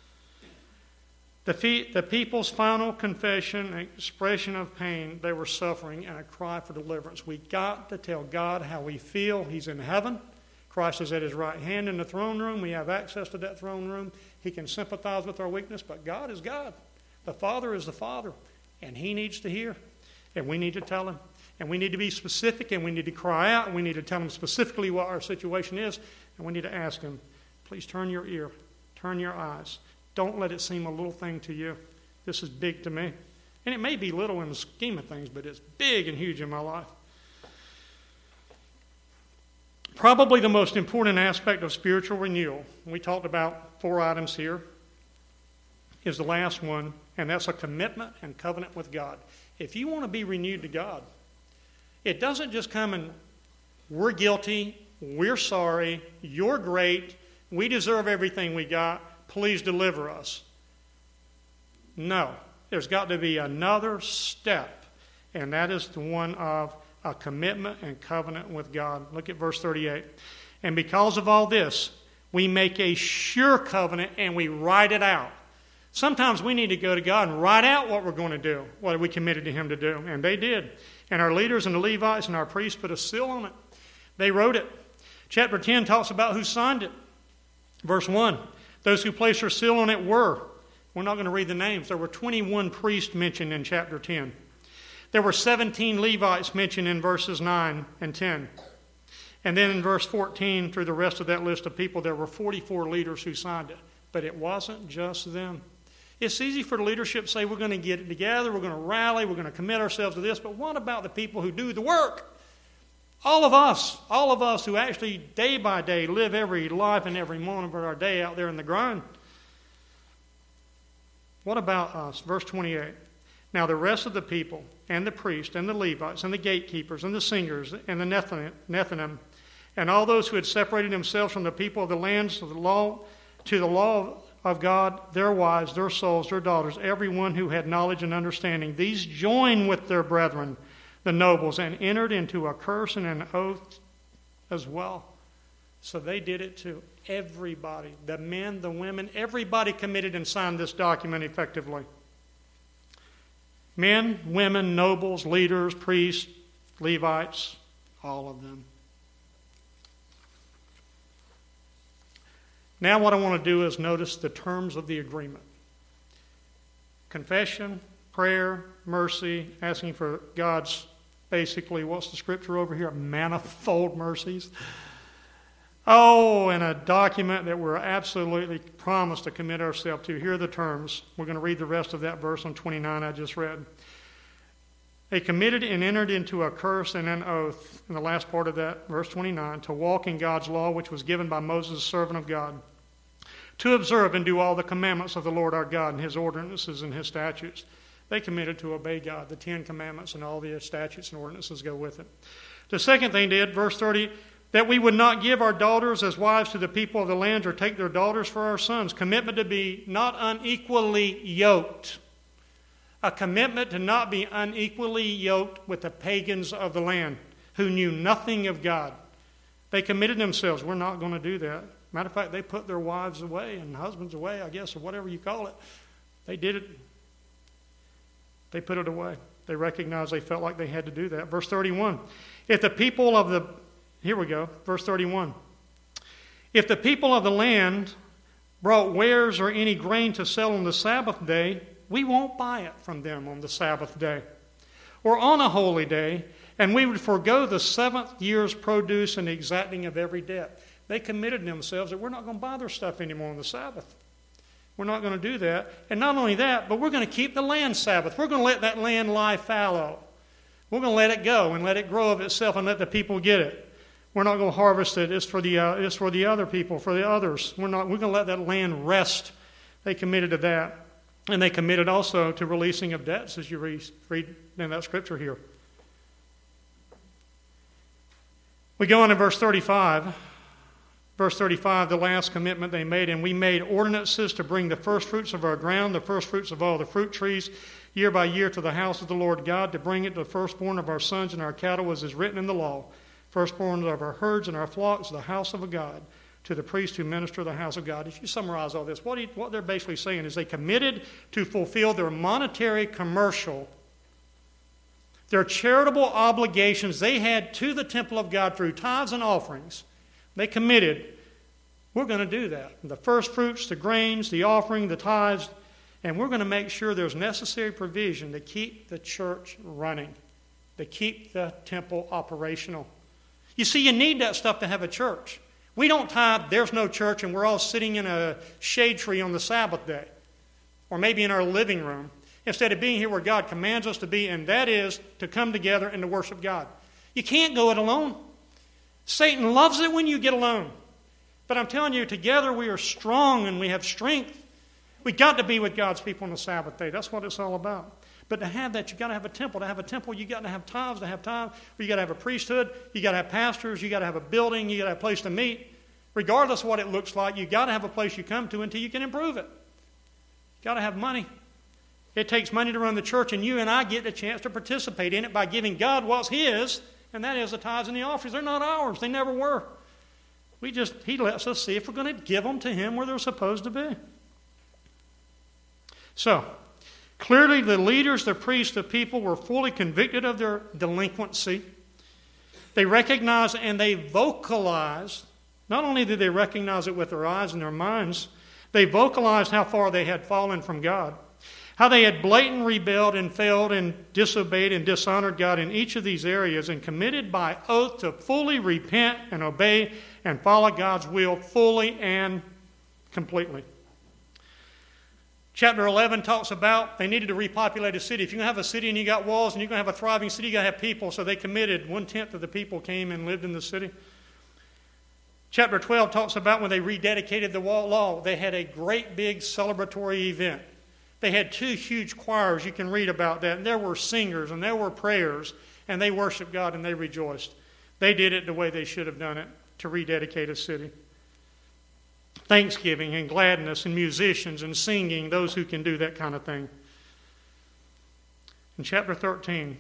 The people's final confession, expression of pain, they were suffering, and a cry for deliverance. We got to tell God how we feel. He's in heaven. Christ is at his right hand in the throne room. We have access to that throne room. He can sympathize with our weakness, but God is God. The Father is the Father, and he needs to hear, and we need to tell him. And we need to be specific, and we need to cry out, and we need to tell him specifically what our situation is, and we need to ask him, please turn your ear, turn your eyes. Don't let it seem a little thing to you. This is big to me. And it may be little in the scheme of things, but it's big and huge in my life. Probably the most important aspect of spiritual renewal, we talked about 4 items here, is the last one, and that's a commitment and covenant with God. If you want to be renewed to God, it doesn't just come and we're guilty, we're sorry, you're great, we deserve everything we got, please deliver us. No, there's got to be another step, and that is the one of a commitment and covenant with God. Look at verse 38. And because of all this, We make a sure covenant and we write it out. Sometimes we need to go to God and write out what we're going to do, what we committed to Him to do. And they did. And our leaders and the Levites and our priests put a seal on it. They wrote it. Chapter 10 talks about who signed it. Verse 1, those who placed their seal on it were. We're not going to read the names. There were 21 priests mentioned in chapter 10. There were 17 Levites mentioned in verses 9 and 10. And then in verse 14, through the rest of that list of people, there were 44 leaders who signed it. But it wasn't just them. It's easy for the leadership to say, we're going to get it together, we're going to rally, we're going to commit ourselves to this. But what about the people who do the work? All of us who actually day by day live every life and every moment of our day out there in the grind. What about us? Verse 28. Now the rest of the people and the priests and the Levites and the gatekeepers and the singers and the Nethinim and all those who had separated themselves from the people of the lands of the law to the law of God, their wives, their souls, their daughters, everyone who had knowledge and understanding, these joined with their brethren, the nobles, and entered into a curse and an oath as well. So they did it too. Everybody, the men, the women, everybody committed and signed this document effectively. Men, women, nobles, leaders, priests, Levites, all of them. Now what I want to do is notice the terms of the agreement. Confession, prayer, mercy, asking for God's, basically, what's the scripture over here? Manifold mercies. Oh, and a document that we're absolutely promised to commit ourselves to. Here are the terms. We're going to read the rest of that verse on 29 I just read. They committed and entered into a curse and an oath, in the last part of that, verse 29, to walk in God's law, which was given by Moses, servant of God, to observe and do all the commandments of the Lord our God and His ordinances and His statutes. They committed to obey God. The 10 commandments and all the statutes and ordinances go with it. The second thing they did, verse 30, that we would not give our daughters as wives to the people of the land or take their daughters for our sons. Commitment to be not unequally yoked. A commitment to not be unequally yoked with the pagans of the land who knew nothing of God. They committed themselves. We're not going to do that. Matter of fact, they put their wives away and husbands away, I guess, or whatever you call it. They did it. They put it away. They recognized they felt like they had to do that. Verse 31. If the people of the... Here we go. Verse 31. If the people of the land brought wares or any grain to sell on the Sabbath day, we won't buy it from them on the Sabbath day or on a holy day, and we would forego the 7th year's produce and the exacting of every debt. They committed themselves that we're not going to buy their stuff anymore on the Sabbath. We're not going to do that. And not only that, but we're going to keep the land Sabbath. We're going to let that land lie fallow. We're going to let it go and let it grow of itself and let the people get it. We're not going to harvest it. It's for the other people, for the others. We're going to let that land rest. They committed to that. And they committed also to releasing of debts, as you read in that scripture here. We go on to verse 35. Verse 35, the last commitment they made, and we made ordinances to bring the first fruits of our ground, the first fruits of all the fruit trees, year by year to the house of the Lord God, to bring it to the firstborn of our sons and our cattle, as is written in the law, firstborn of our herds and our flocks, the house of a God, to the priests who minister the house of God. If you summarize all this, what they're basically saying is they committed to fulfill their monetary, commercial, their charitable obligations they had to the temple of God through tithes and offerings. They committed, we're going to do that. The first fruits, the grains, the offering, the tithes, and we're going to make sure there's necessary provision to keep the church running, to keep the temple operational. You see, you need that stuff to have a church. We don't tithe, there's no church, and we're all sitting in a shade tree on the Sabbath day, or maybe in our living room, instead of being here where God commands us to be, and that is to come together and to worship God. You can't go it alone. Satan loves it when you get alone. But I'm telling you, together we are strong and we have strength. We've got to be with God's people on the Sabbath day. That's what it's all about. But to have that, you've got to have a temple. To have a temple, you've got to have tithes. To have time, you've got to have a priesthood. You've got to have pastors. You've got to have a building. You've got to have a place to meet. Regardless of what it looks like, you've got to have a place you come to until you can improve it. You've got to have money. It takes money to run the church, and you and I get a chance to participate in it by giving God what's His, and that is the tithes and the offerings. They're not ours. They never were. He lets us see if we're going to give them to him where they're supposed to be. So, clearly the leaders, the priests, the people were fully convicted of their delinquency. They recognized and they vocalized. Not only did they recognize it with their eyes and their minds, they vocalized how far they had fallen from God. How they had blatantly rebelled and failed and disobeyed and dishonored God in each of these areas and committed by oath to fully repent and obey and follow God's will fully and completely. Chapter 11 talks about they needed to repopulate a city. If you're going to have a city and you got walls and you're going to have a thriving city, you got to have people. So they committed. 1/10 of the people came and lived in the city. Chapter 12 talks about when they rededicated the law, they had a great big celebratory event. They had 2 huge choirs. You can read about that. And there were singers and there were prayers. And they worshiped God and they rejoiced. They did it the way they should have done it, to rededicate a city. Thanksgiving and gladness and musicians and singing, those who can do that kind of thing. In chapter 13,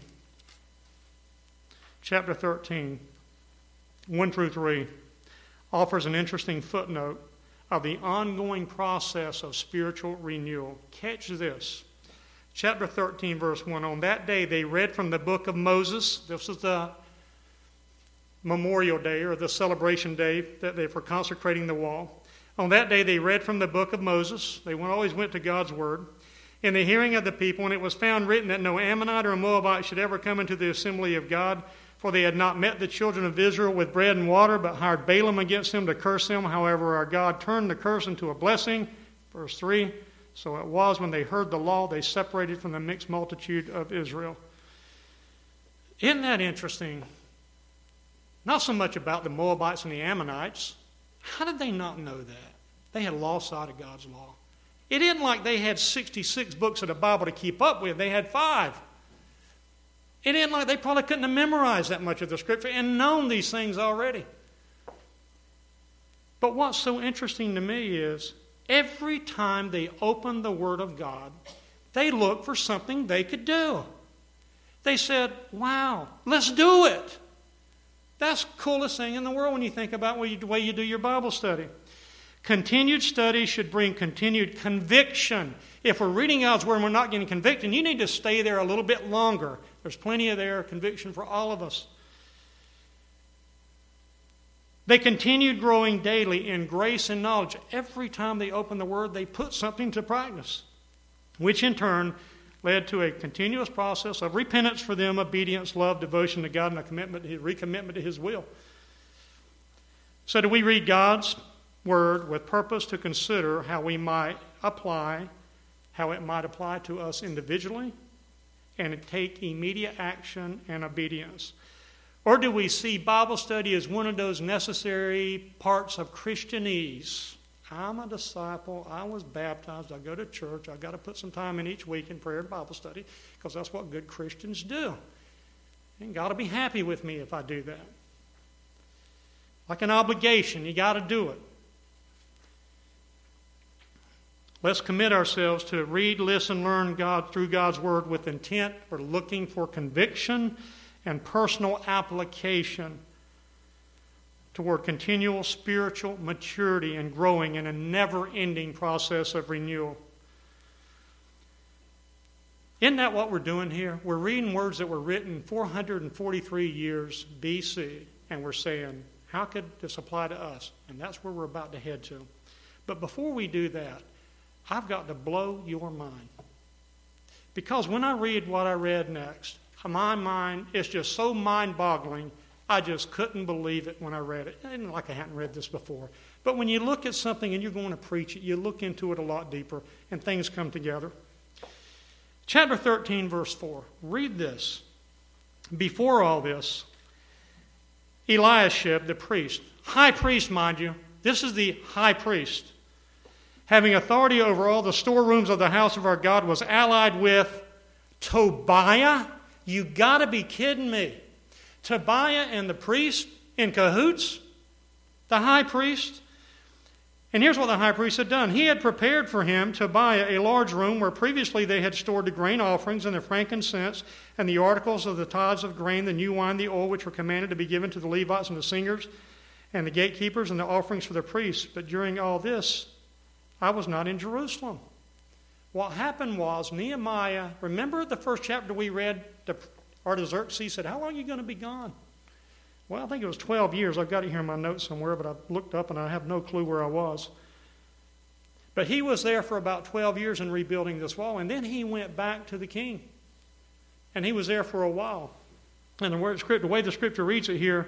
1 through 3, offers an interesting footnote of the ongoing process of spiritual renewal. Catch this. Chapter 13, verse 1. On that day they read from the book of Moses. This is the memorial day or the celebration day that they were consecrating the wall. On that day they read from the book of Moses. They always went to God's word. In the hearing of the people, and it was found written that no Ammonite or Moabite should ever come into the assembly of God, for they had not met the children of Israel with bread and water, but hired Balaam against them to curse them. However, our God turned the curse into a blessing. Verse 3, so it was when they heard the law, they separated from the mixed multitude of Israel. Isn't that interesting? Not so much about the Moabites and the Ammonites. How did they not know that? They had lost sight of God's law. It isn't like they had 66 books of the Bible to keep up with. They had 5. It isn't like they probably couldn't have memorized that much of the Scripture and known these things already. But what's so interesting to me is every time they opened the Word of God, they looked for something they could do. They said, wow, let's do it. That's the coolest thing in the world when you think about the way you do your Bible study. Continued study should bring continued conviction. If we're reading God's Word and we're not getting convicted, you need to stay there a little bit longer. There's plenty of there conviction for all of us. They continued growing daily in grace and knowledge. Every time they opened the Word, they put something to practice, which in turn led to a continuous process of repentance for them, obedience, love, devotion to God, and a recommitment to His will. So do we read God's Word with purpose to consider how it might apply to us individually and take immediate action and obedience? Or do we see Bible study as one of those necessary parts of Christianese? I'm a disciple. I was baptized. I go to church. I've got to put some time in each week in prayer and Bible study because that's what good Christians do. And God will be happy with me if I do that. Like an obligation. You got to do it. Let's commit ourselves to read, listen, learn God through God's Word with intent. We're looking for conviction and personal application toward continual spiritual maturity and growing in a never-ending process of renewal. Isn't that what we're doing here? We're reading words that were written 443 years BC, and we're saying, how could this apply to us? And that's where we're about to head to. But before we do that, I've got to blow your mind. Because when I read what I read next, my mind is just so mind-boggling, I just couldn't believe it when I read it. It isn't like I hadn't read this before. But when you look at something and you're going to preach it, you look into it a lot deeper, and things come together. Chapter 13, verse 4. Read this. Before all this, Eliashib, the priest, high priest, mind you, this is the high priest, having authority over all the storerooms of the house of our God, was allied with Tobiah. You got to be kidding me. Tobiah and the priest in cahoots? The high priest? And here's what the high priest had done. He had prepared for him, Tobiah, a large room where previously they had stored the grain offerings and the frankincense and the articles of the tithes of grain, the new wine, the oil, which were commanded to be given to the Levites and the singers. and the gatekeepers and the offerings for the priests. But during all this, I was not in Jerusalem. What happened was Nehemiah, remember the first chapter we read, Artaxerxes said, how long are you going to be gone? Well, I think it was 12 years. I've got it here in my notes somewhere, but I looked up and I have no clue where I was. But he was there for about 12 years in rebuilding this wall, and then he went back to the king. And he was there for a while. And the way the scripture reads it here,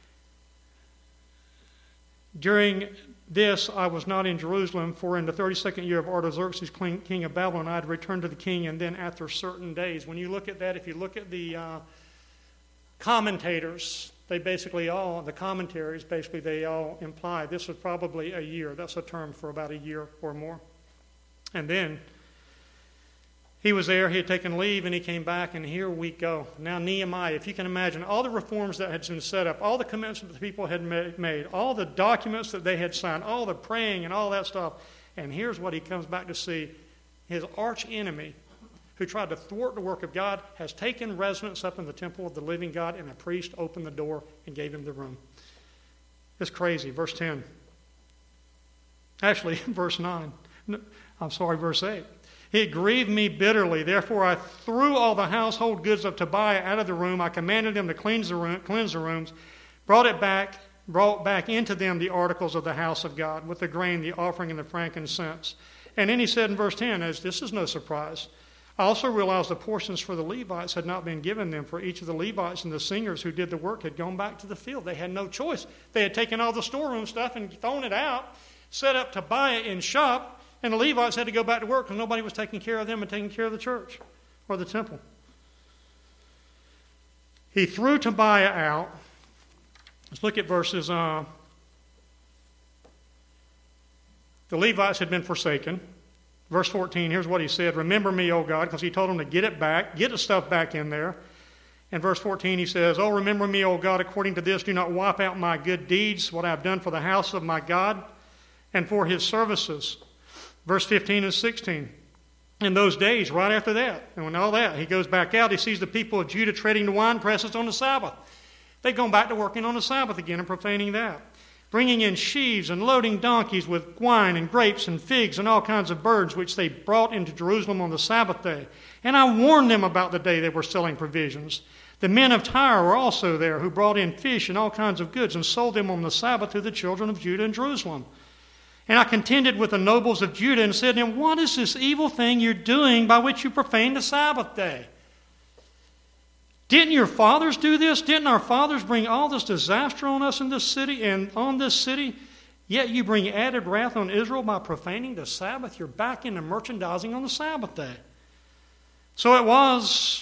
during this I was not in Jerusalem, for in the 32nd year of Artaxerxes, king of Babylon, I had returned to the king, and then after certain days. When you look at that, if you look at the commentators, they all imply this was probably a year. That's a term for about a year or more. And then he was there, he had taken leave, and he came back, and here we go. Now Nehemiah, if you can imagine, all the reforms that had been set up, all the commitments that the people had made, all the documents that they had signed, all the praying and all that stuff. And here's what he comes back to see. His arch enemy, who tried to thwart the work of God, has taken residence up in the temple of the living God, and a priest opened the door and gave him the room. It's crazy. Verse 10. Actually, verse 9. Verse 8. It grieved me bitterly. Therefore, I threw all the household goods of Tobiah out of the room. I commanded them to cleanse the rooms, brought back into them the articles of the house of God, with the grain, the offering, and the frankincense. And then he said in verse 10, as this is no surprise, I also realized the portions for the Levites had not been given them, for each of the Levites and the singers who did the work had gone back to the field. They had no choice. They had taken all the storeroom stuff and thrown it out, set up Tobiah in shop, and the Levites had to go back to work because nobody was taking care of them and taking care of the church or the temple. He threw Tobiah out. Let's look at verses. The Levites had been forsaken. Verse 14, here's what he said. Remember me, O God, because he told them to get it back, get the stuff back in there. In verse 14 he says, Oh, remember me, O God, according to this, do not wipe out my good deeds, what I have done for the house of my God and for his services. Verse 15 and 16. In those days, right after that, and when all that, he goes back out, he sees the people of Judah treading the wine presses on the Sabbath. They've gone back to working on the Sabbath again and profaning that. Bringing in sheaves and loading donkeys with wine and grapes and figs and all kinds of birds, which they brought into Jerusalem on the Sabbath day. And I warned them about the day they were selling provisions. The men of Tyre were also there, who brought in fish and all kinds of goods and sold them on the Sabbath to the children of Judah and Jerusalem. And I contended with the nobles of Judah and said to them, What is this evil thing you're doing by which you profane the Sabbath day? Didn't your fathers do this? Didn't our fathers bring all this disaster on us in this city and on this city? Yet you bring added wrath on Israel by profaning the Sabbath. You're back into merchandising on the Sabbath day. So it was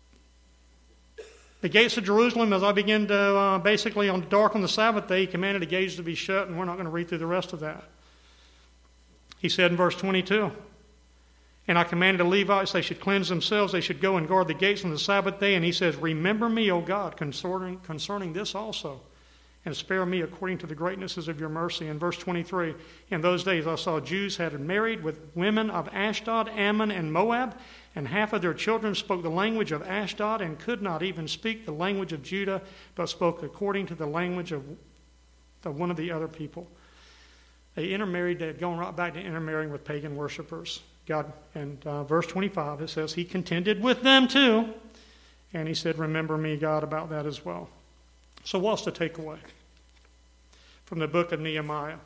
the gates of Jerusalem, as I began to basically on dark on the Sabbath day, he commanded the gates to be shut, and we're not going to read through the rest of that. He said in verse 22, And I commanded the Levites they should cleanse themselves, they should go and guard the gates on the Sabbath day. And he says, Remember me, O God, concerning this also, and spare me according to the greatnesses of your mercy. In verse 23, In those days I saw Jews had married with women of Ashdod, Ammon, and Moab, and half of their children spoke the language of Ashdod and could not even speak the language of Judah, but spoke according to the language of one of the other people. They intermarried. They had gone right back to intermarrying with pagan worshipers. God, and verse 25, it says, He contended with them too. And he said, Remember me, God, about that as well. So what's the takeaway from the book of Nehemiah?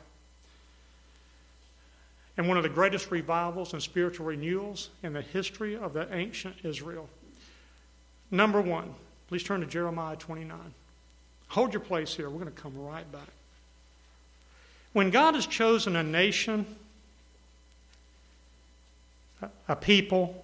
And one of the greatest revivals and spiritual renewals in the history of the ancient Israel. Number one, please turn to Jeremiah 29. Hold your place here. We're going to come right back. When God has chosen a nation, a people,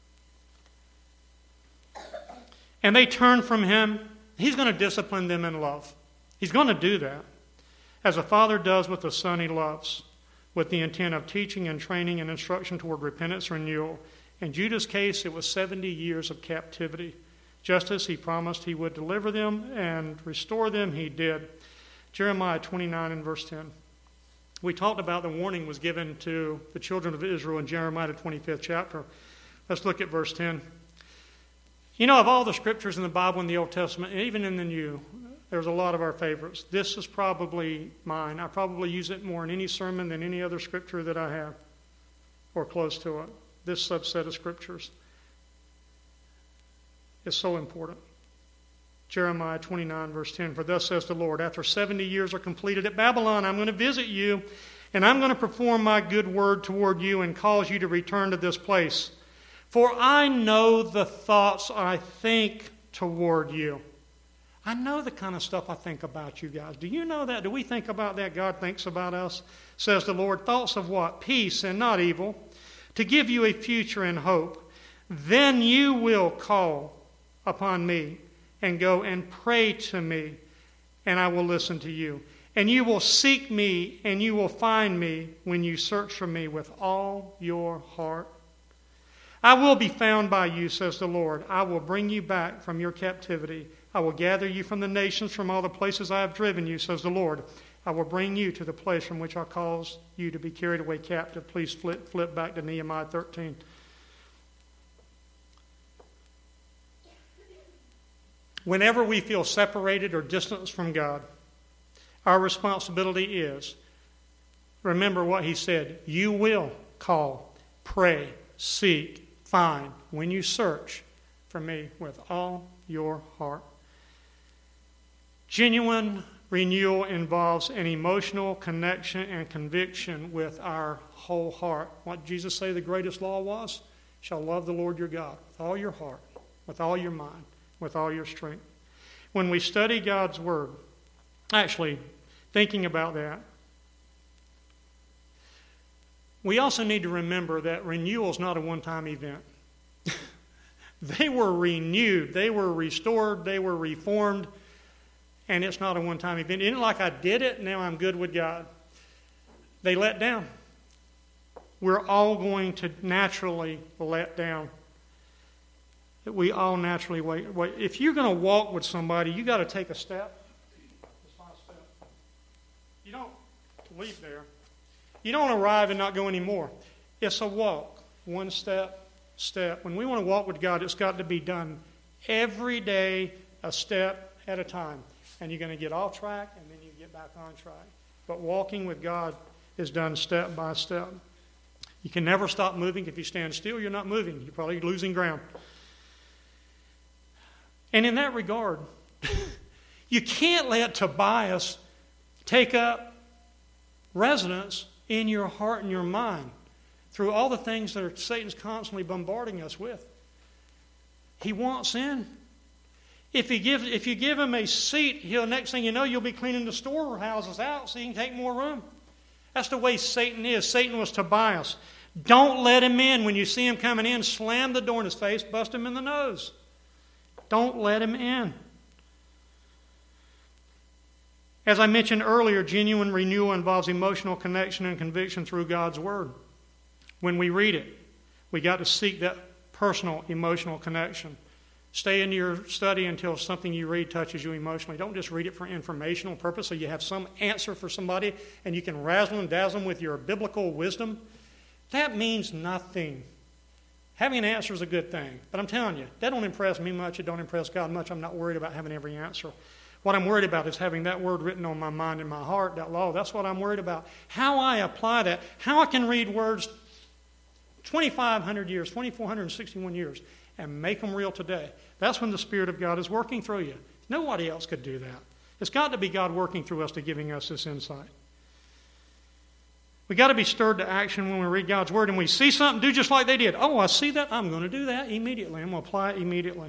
and they turn from Him, He's going to discipline them in love. He's going to do that, as a father does with the son he loves, with the intent of teaching and training and instruction toward repentance and renewal. In Judah's case, it was 70 years of captivity. Just as He promised He would deliver them and restore them, He did. Jeremiah 29 and verse 10. We talked about the warning was given to the children of Israel in Jeremiah, the 25th chapter. Let's look at verse 10. You know, of all the scriptures in the Bible in the Old Testament, and even in the New, There's a lot of our favorites. This is probably mine. I probably use it more in any sermon than any other scripture that I have, or close to it. This subset of scriptures is so important. Jeremiah 29, verse 10, for thus says the Lord, after 70 years are completed at Babylon, I'm going to visit you, and I'm going to perform my good word toward you and cause you to return to this place. For I know the thoughts I think toward you. I know the kind of stuff I think about you guys. Do you know that? Do we think about that? God thinks about us. Says the Lord, thoughts of what? Peace and not evil, to give you a future and hope. Then you will call upon me and go and pray to me, and I will listen to you. And you will seek me, and you will find me when you search for me with all your heart. I will be found by you, says the Lord. I will bring you back from your captivity. I will gather you from the nations, from all the places I have driven you, says the Lord. I will bring you to the place from which I caused you to be carried away captive. Please flip back to Nehemiah 13. Whenever we feel separated or distanced from God, our responsibility is, remember what he said, you will call, pray, seek, find, when you search for me with all your heart. Genuine renewal involves an emotional connection and conviction with our whole heart. What did Jesus say the greatest law was? Shall love the Lord your God with all your heart, with all your mind, with all your strength. When we study God's Word, actually thinking about that, we also need to remember that renewal is not a one-time event. They were renewed, they were restored, they were reformed, and it's not a one-time event. It isn't like I did it, now I'm good with God. They let down. We're all going to naturally let down. We all naturally wait. If you're going to walk with somebody, you got to take a step. Just one step. You don't leave there. You don't arrive and not go anymore. It's a walk, one step. When we want to walk with God, it's got to be done every day, a step at a time. And you're going to get off track, and then you get back on track. But walking with God is done step by step. You can never stop moving. If you stand still, you're not moving. You're probably losing ground. And in that regard, you can't let Tobias take up residence in your heart and your mind through all the things that Satan's constantly bombarding us with. He wants in. If you give him a seat, next thing you know, you'll be cleaning the storehouses out so you can take more room. That's the way Satan is. Satan was Tobias. Don't let him in. When you see him coming in, slam the door in his face, bust him in the nose. Don't let him in. As I mentioned earlier, genuine renewal involves emotional connection and conviction through God's Word. When we read it, we got to seek that personal emotional connection. Stay in your study until something you read touches you emotionally. Don't just read it for informational purpose so you have some answer for somebody and you can razzle and dazzle them with your biblical wisdom. That means nothing. Having an answer is a good thing. But I'm telling you, that don't impress me much. It don't impress God much. I'm not worried about having every answer. What I'm worried about is having that word written on my mind and my heart, that law. That's what I'm worried about. How I apply that. How I can read words 2,500 years, 2,461 years, and make them real today. That's when the Spirit of God is working through you. Nobody else could do that. It's got to be God working through us to giving us this insight. We've got to be stirred to action when we read God's Word and we see something, do just like they did. Oh, I see that. I'm going to do that immediately. I'm going to apply it immediately.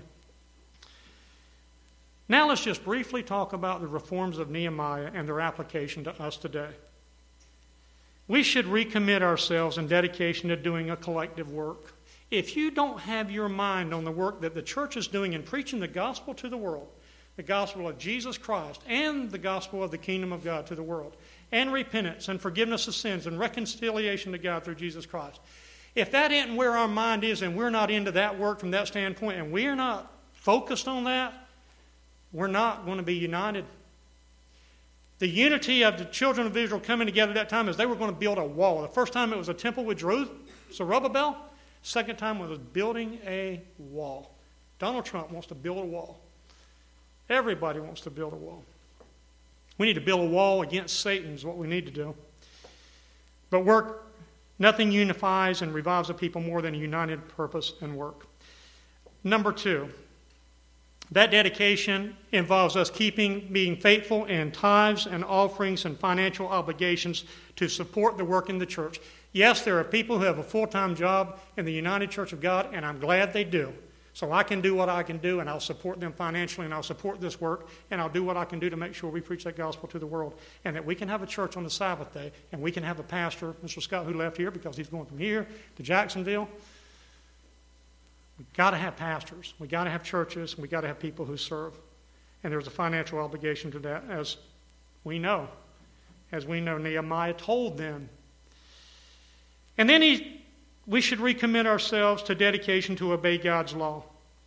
Now let's just briefly talk about the reforms of Nehemiah and their application to us today. We should recommit ourselves in dedication to doing a collective work. If you don't have your mind on the work that the church is doing in preaching the gospel to the world, the gospel of Jesus Christ and the gospel of the kingdom of God to the world, and repentance and forgiveness of sins and reconciliation to God through Jesus Christ. If that isn't where our mind is and we're not into that work from that standpoint and we're not focused on that, we're not going to be united. The unity of the children of Israel coming together at that time is they were going to build a wall. The first time it was a temple with Zerubbabel. Second time was building a wall. Donald Trump wants to build a wall. Everybody wants to build a wall. We need to build a wall against Satan is what we need to do. But work, nothing unifies and revives a people more than a united purpose and work. Number 2, that dedication involves us being faithful in tithes and offerings and financial obligations to support the work in the church. Yes, there are people who have a full-time job in the United Church of God, and I'm glad they do. So I can do what I can do, and I'll support them financially, and I'll support this work, and I'll do what I can do to make sure we preach that gospel to the world, and that we can have a church on the Sabbath day, and we can have a pastor, Mr. Scott, who left here because he's going from here to Jacksonville. We've got to have pastors. We've got to have churches, and we've got to have people who serve. And there's a financial obligation to that, as we know. As we know, Nehemiah told them. And then we should recommit ourselves to dedication to obey God's law.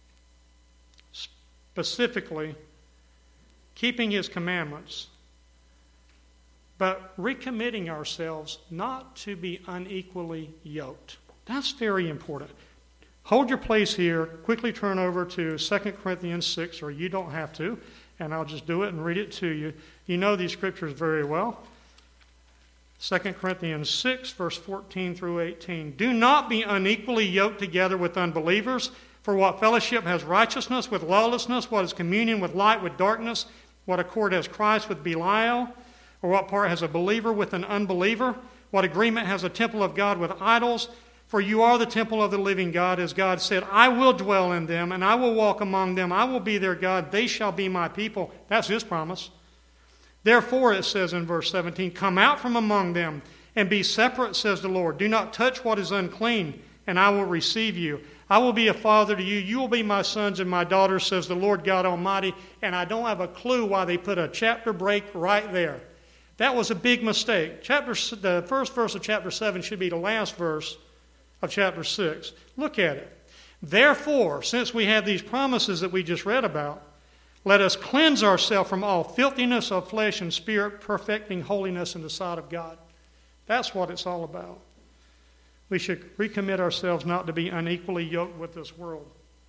Specifically, keeping His commandments, but recommitting ourselves not to be unequally yoked. That's very important. Hold your place here. Quickly turn over to 2 Corinthians 6, or you don't have to, and I'll just do it and read it to you. You know these scriptures very well. 2 Corinthians 6, verse 14 through 18. Do not be unequally yoked together with unbelievers, for what fellowship has righteousness with lawlessness? What is communion with light with darkness? What accord has Christ with Belial? Or what part has a believer with an unbeliever? What agreement has a temple of God with idols? For you are the temple of the living God, as God said, I will dwell in them, and I will walk among them. I will be their God. They shall be my people. That's His promise. Therefore, it says in verse 17, come out from among them and be separate, says the Lord. Do not touch what is unclean, and I will receive you. I will be a father to you. You will be my sons and my daughters, says the Lord God Almighty. And I don't have a clue why they put a chapter break right there. That was a big mistake. The first verse of chapter 7 should be the last verse of chapter 6. Look at it. Therefore, since we have these promises that we just read about, let us cleanse ourselves from all filthiness of flesh and spirit, perfecting holiness in the sight of God. That's what it's all about. We should recommit ourselves not to be unequally yoked with this world.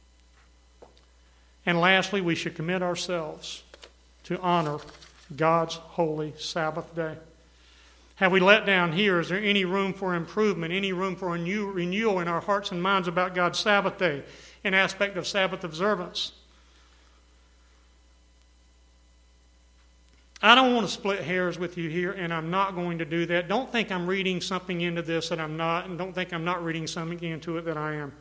And lastly, we should commit ourselves to honor God's holy Sabbath day. Have we let down here? Is there any room for improvement, any room for renewal in our hearts and minds about God's Sabbath day, an aspect of Sabbath observance? I don't want to split hairs with you here, and I'm not going to do that. Don't think I'm reading something into this that I'm not, and don't think I'm not reading something into it that I am.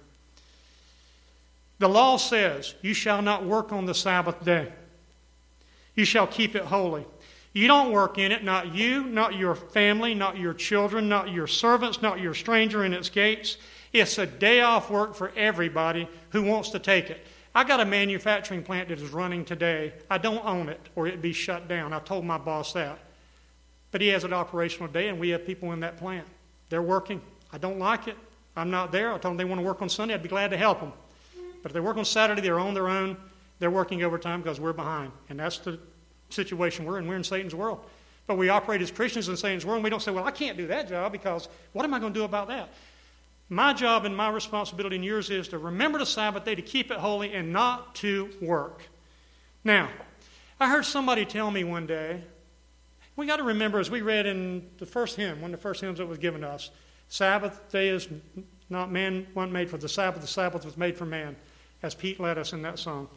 The law says, you shall not work on the Sabbath day. You shall keep it holy. You don't work in it, not you, not your family, not your children, not your servants, not your stranger in its gates. It's a day off work for everybody who wants to take it. I got a manufacturing plant that is running today. I don't own it, or it'd be shut down. I told my boss that. But he has an operational day, and we have people in that plant. They're working. I don't like it. I'm not there. I told them they want to work on Sunday. I'd be glad to help them. But if they work on Saturday, they're on their own. They're working overtime because we're behind. And that's the situation we're in. We're in Satan's world. But we operate as Christians in Satan's world, and we don't say, well, I can't do that job because what am I going to do about that? My job and my responsibility and yours is to remember the Sabbath day, to keep it holy, and not to work. Now, I heard somebody tell me one day, we got to remember, as we read in the first hymn, one of the first hymns that was given to us, Sabbath day is not man, wasn't made for the Sabbath was made for man, as Pete led us in that song.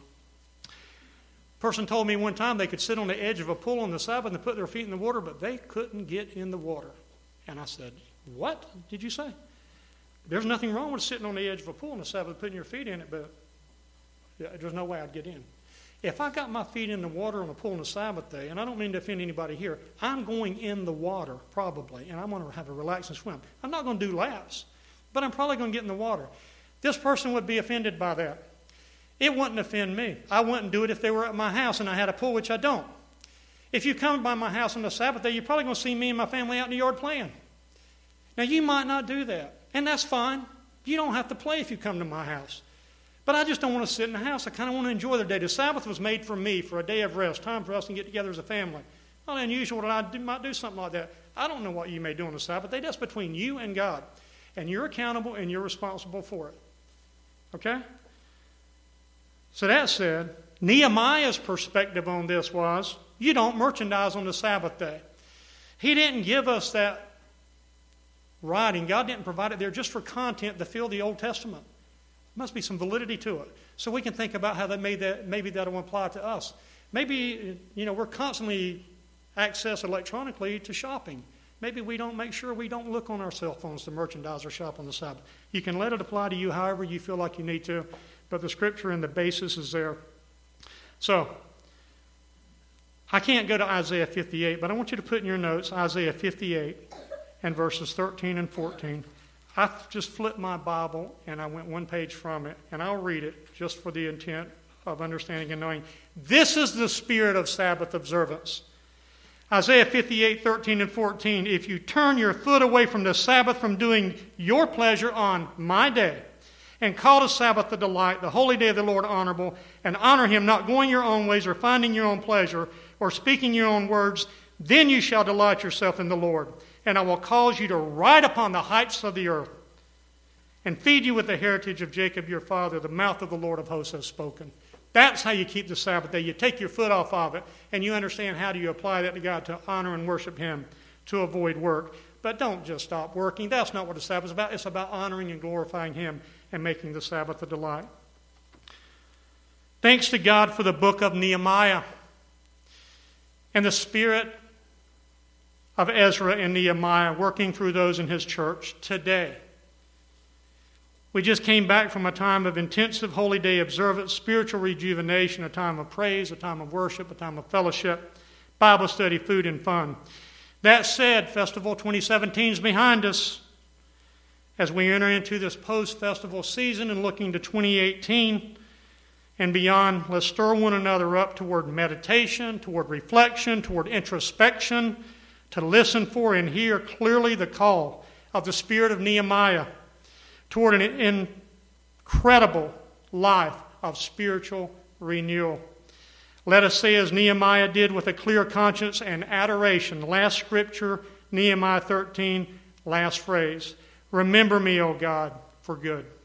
A person told me one time they could sit on the edge of a pool on the Sabbath and put their feet in the water, but they couldn't get in the water. And I said, what did you say? There's nothing wrong with sitting on the edge of a pool on the Sabbath, putting your feet in it, but there's no way I'd get in. If I got my feet in the water on a pool on the Sabbath day, and I don't mean to offend anybody here, I'm going in the water probably, and I'm going to have a relaxing swim. I'm not going to do laps, but I'm probably going to get in the water. This person would be offended by that. It wouldn't offend me. I wouldn't do it if they were at my house and I had a pool, which I don't. If you come by my house on the Sabbath day, you're probably going to see me and my family out in the yard playing. Now, you might not do that. And that's fine. You don't have to play if you come to my house. But I just don't want to sit in the house. I kind of want to enjoy the day. The Sabbath was made for me, for a day of rest, time for us to get together as a family. Not unusual that I might do something like that. I don't know what you may do on the Sabbath day. That's between you and God. And you're accountable and you're responsible for it. Okay? So that said, Nehemiah's perspective on this was, You don't merchandise on the Sabbath day. He didn't give us that writing. God didn't provide it there just for content to fill the Old Testament. There must be some validity to it. So we can think about how maybe that will apply to us. Maybe, we're constantly accessed electronically to shopping. Maybe we don't make sure we don't look on our cell phones to merchandise or shop on the Sabbath. You can let it apply to you however you feel like you need to, but the Scripture and the basis is there. So, I can't go to Isaiah 58, but I want you to put in your notes Isaiah 58 and verses 13 and 14. I just flipped my Bible and I went one page from it, and I'll read it just for the intent of understanding and knowing. This is the spirit of Sabbath observance. Isaiah 58, 13 and 14. If you turn your foot away from the Sabbath, from doing your pleasure on my day, and call the Sabbath the delight, the holy day of the Lord honorable, and honor him, not going your own ways or finding your own pleasure or speaking your own words, then you shall delight yourself in the Lord. And I will cause you to ride upon the heights of the earth and feed you with the heritage of Jacob your father. The mouth of the Lord of hosts has spoken. That's how you keep the Sabbath day. You take your foot off of it, and you understand how do you apply that to God to honor and worship him, to avoid work. But don't just stop working. That's not what the Sabbath is about. It's about honoring and glorifying him and making the Sabbath a delight. Thanks to God for the book of Nehemiah and the spirit of Ezra and Nehemiah working through those in his church today. We just came back from a time of intensive holy day observance, spiritual rejuvenation, a time of praise, a time of worship, a time of fellowship, Bible study, food, and fun. That said, Festival 2017 is behind us. As we enter into this post-festival season and looking to 2018 and beyond, let's stir one another up toward meditation, toward reflection, toward introspection, to listen for and hear clearly the call of the spirit of Nehemiah toward an incredible life of spiritual renewal. Let us say as Nehemiah did with a clear conscience and adoration. Last scripture, Nehemiah 13, last phrase. Remember me, O God, for good.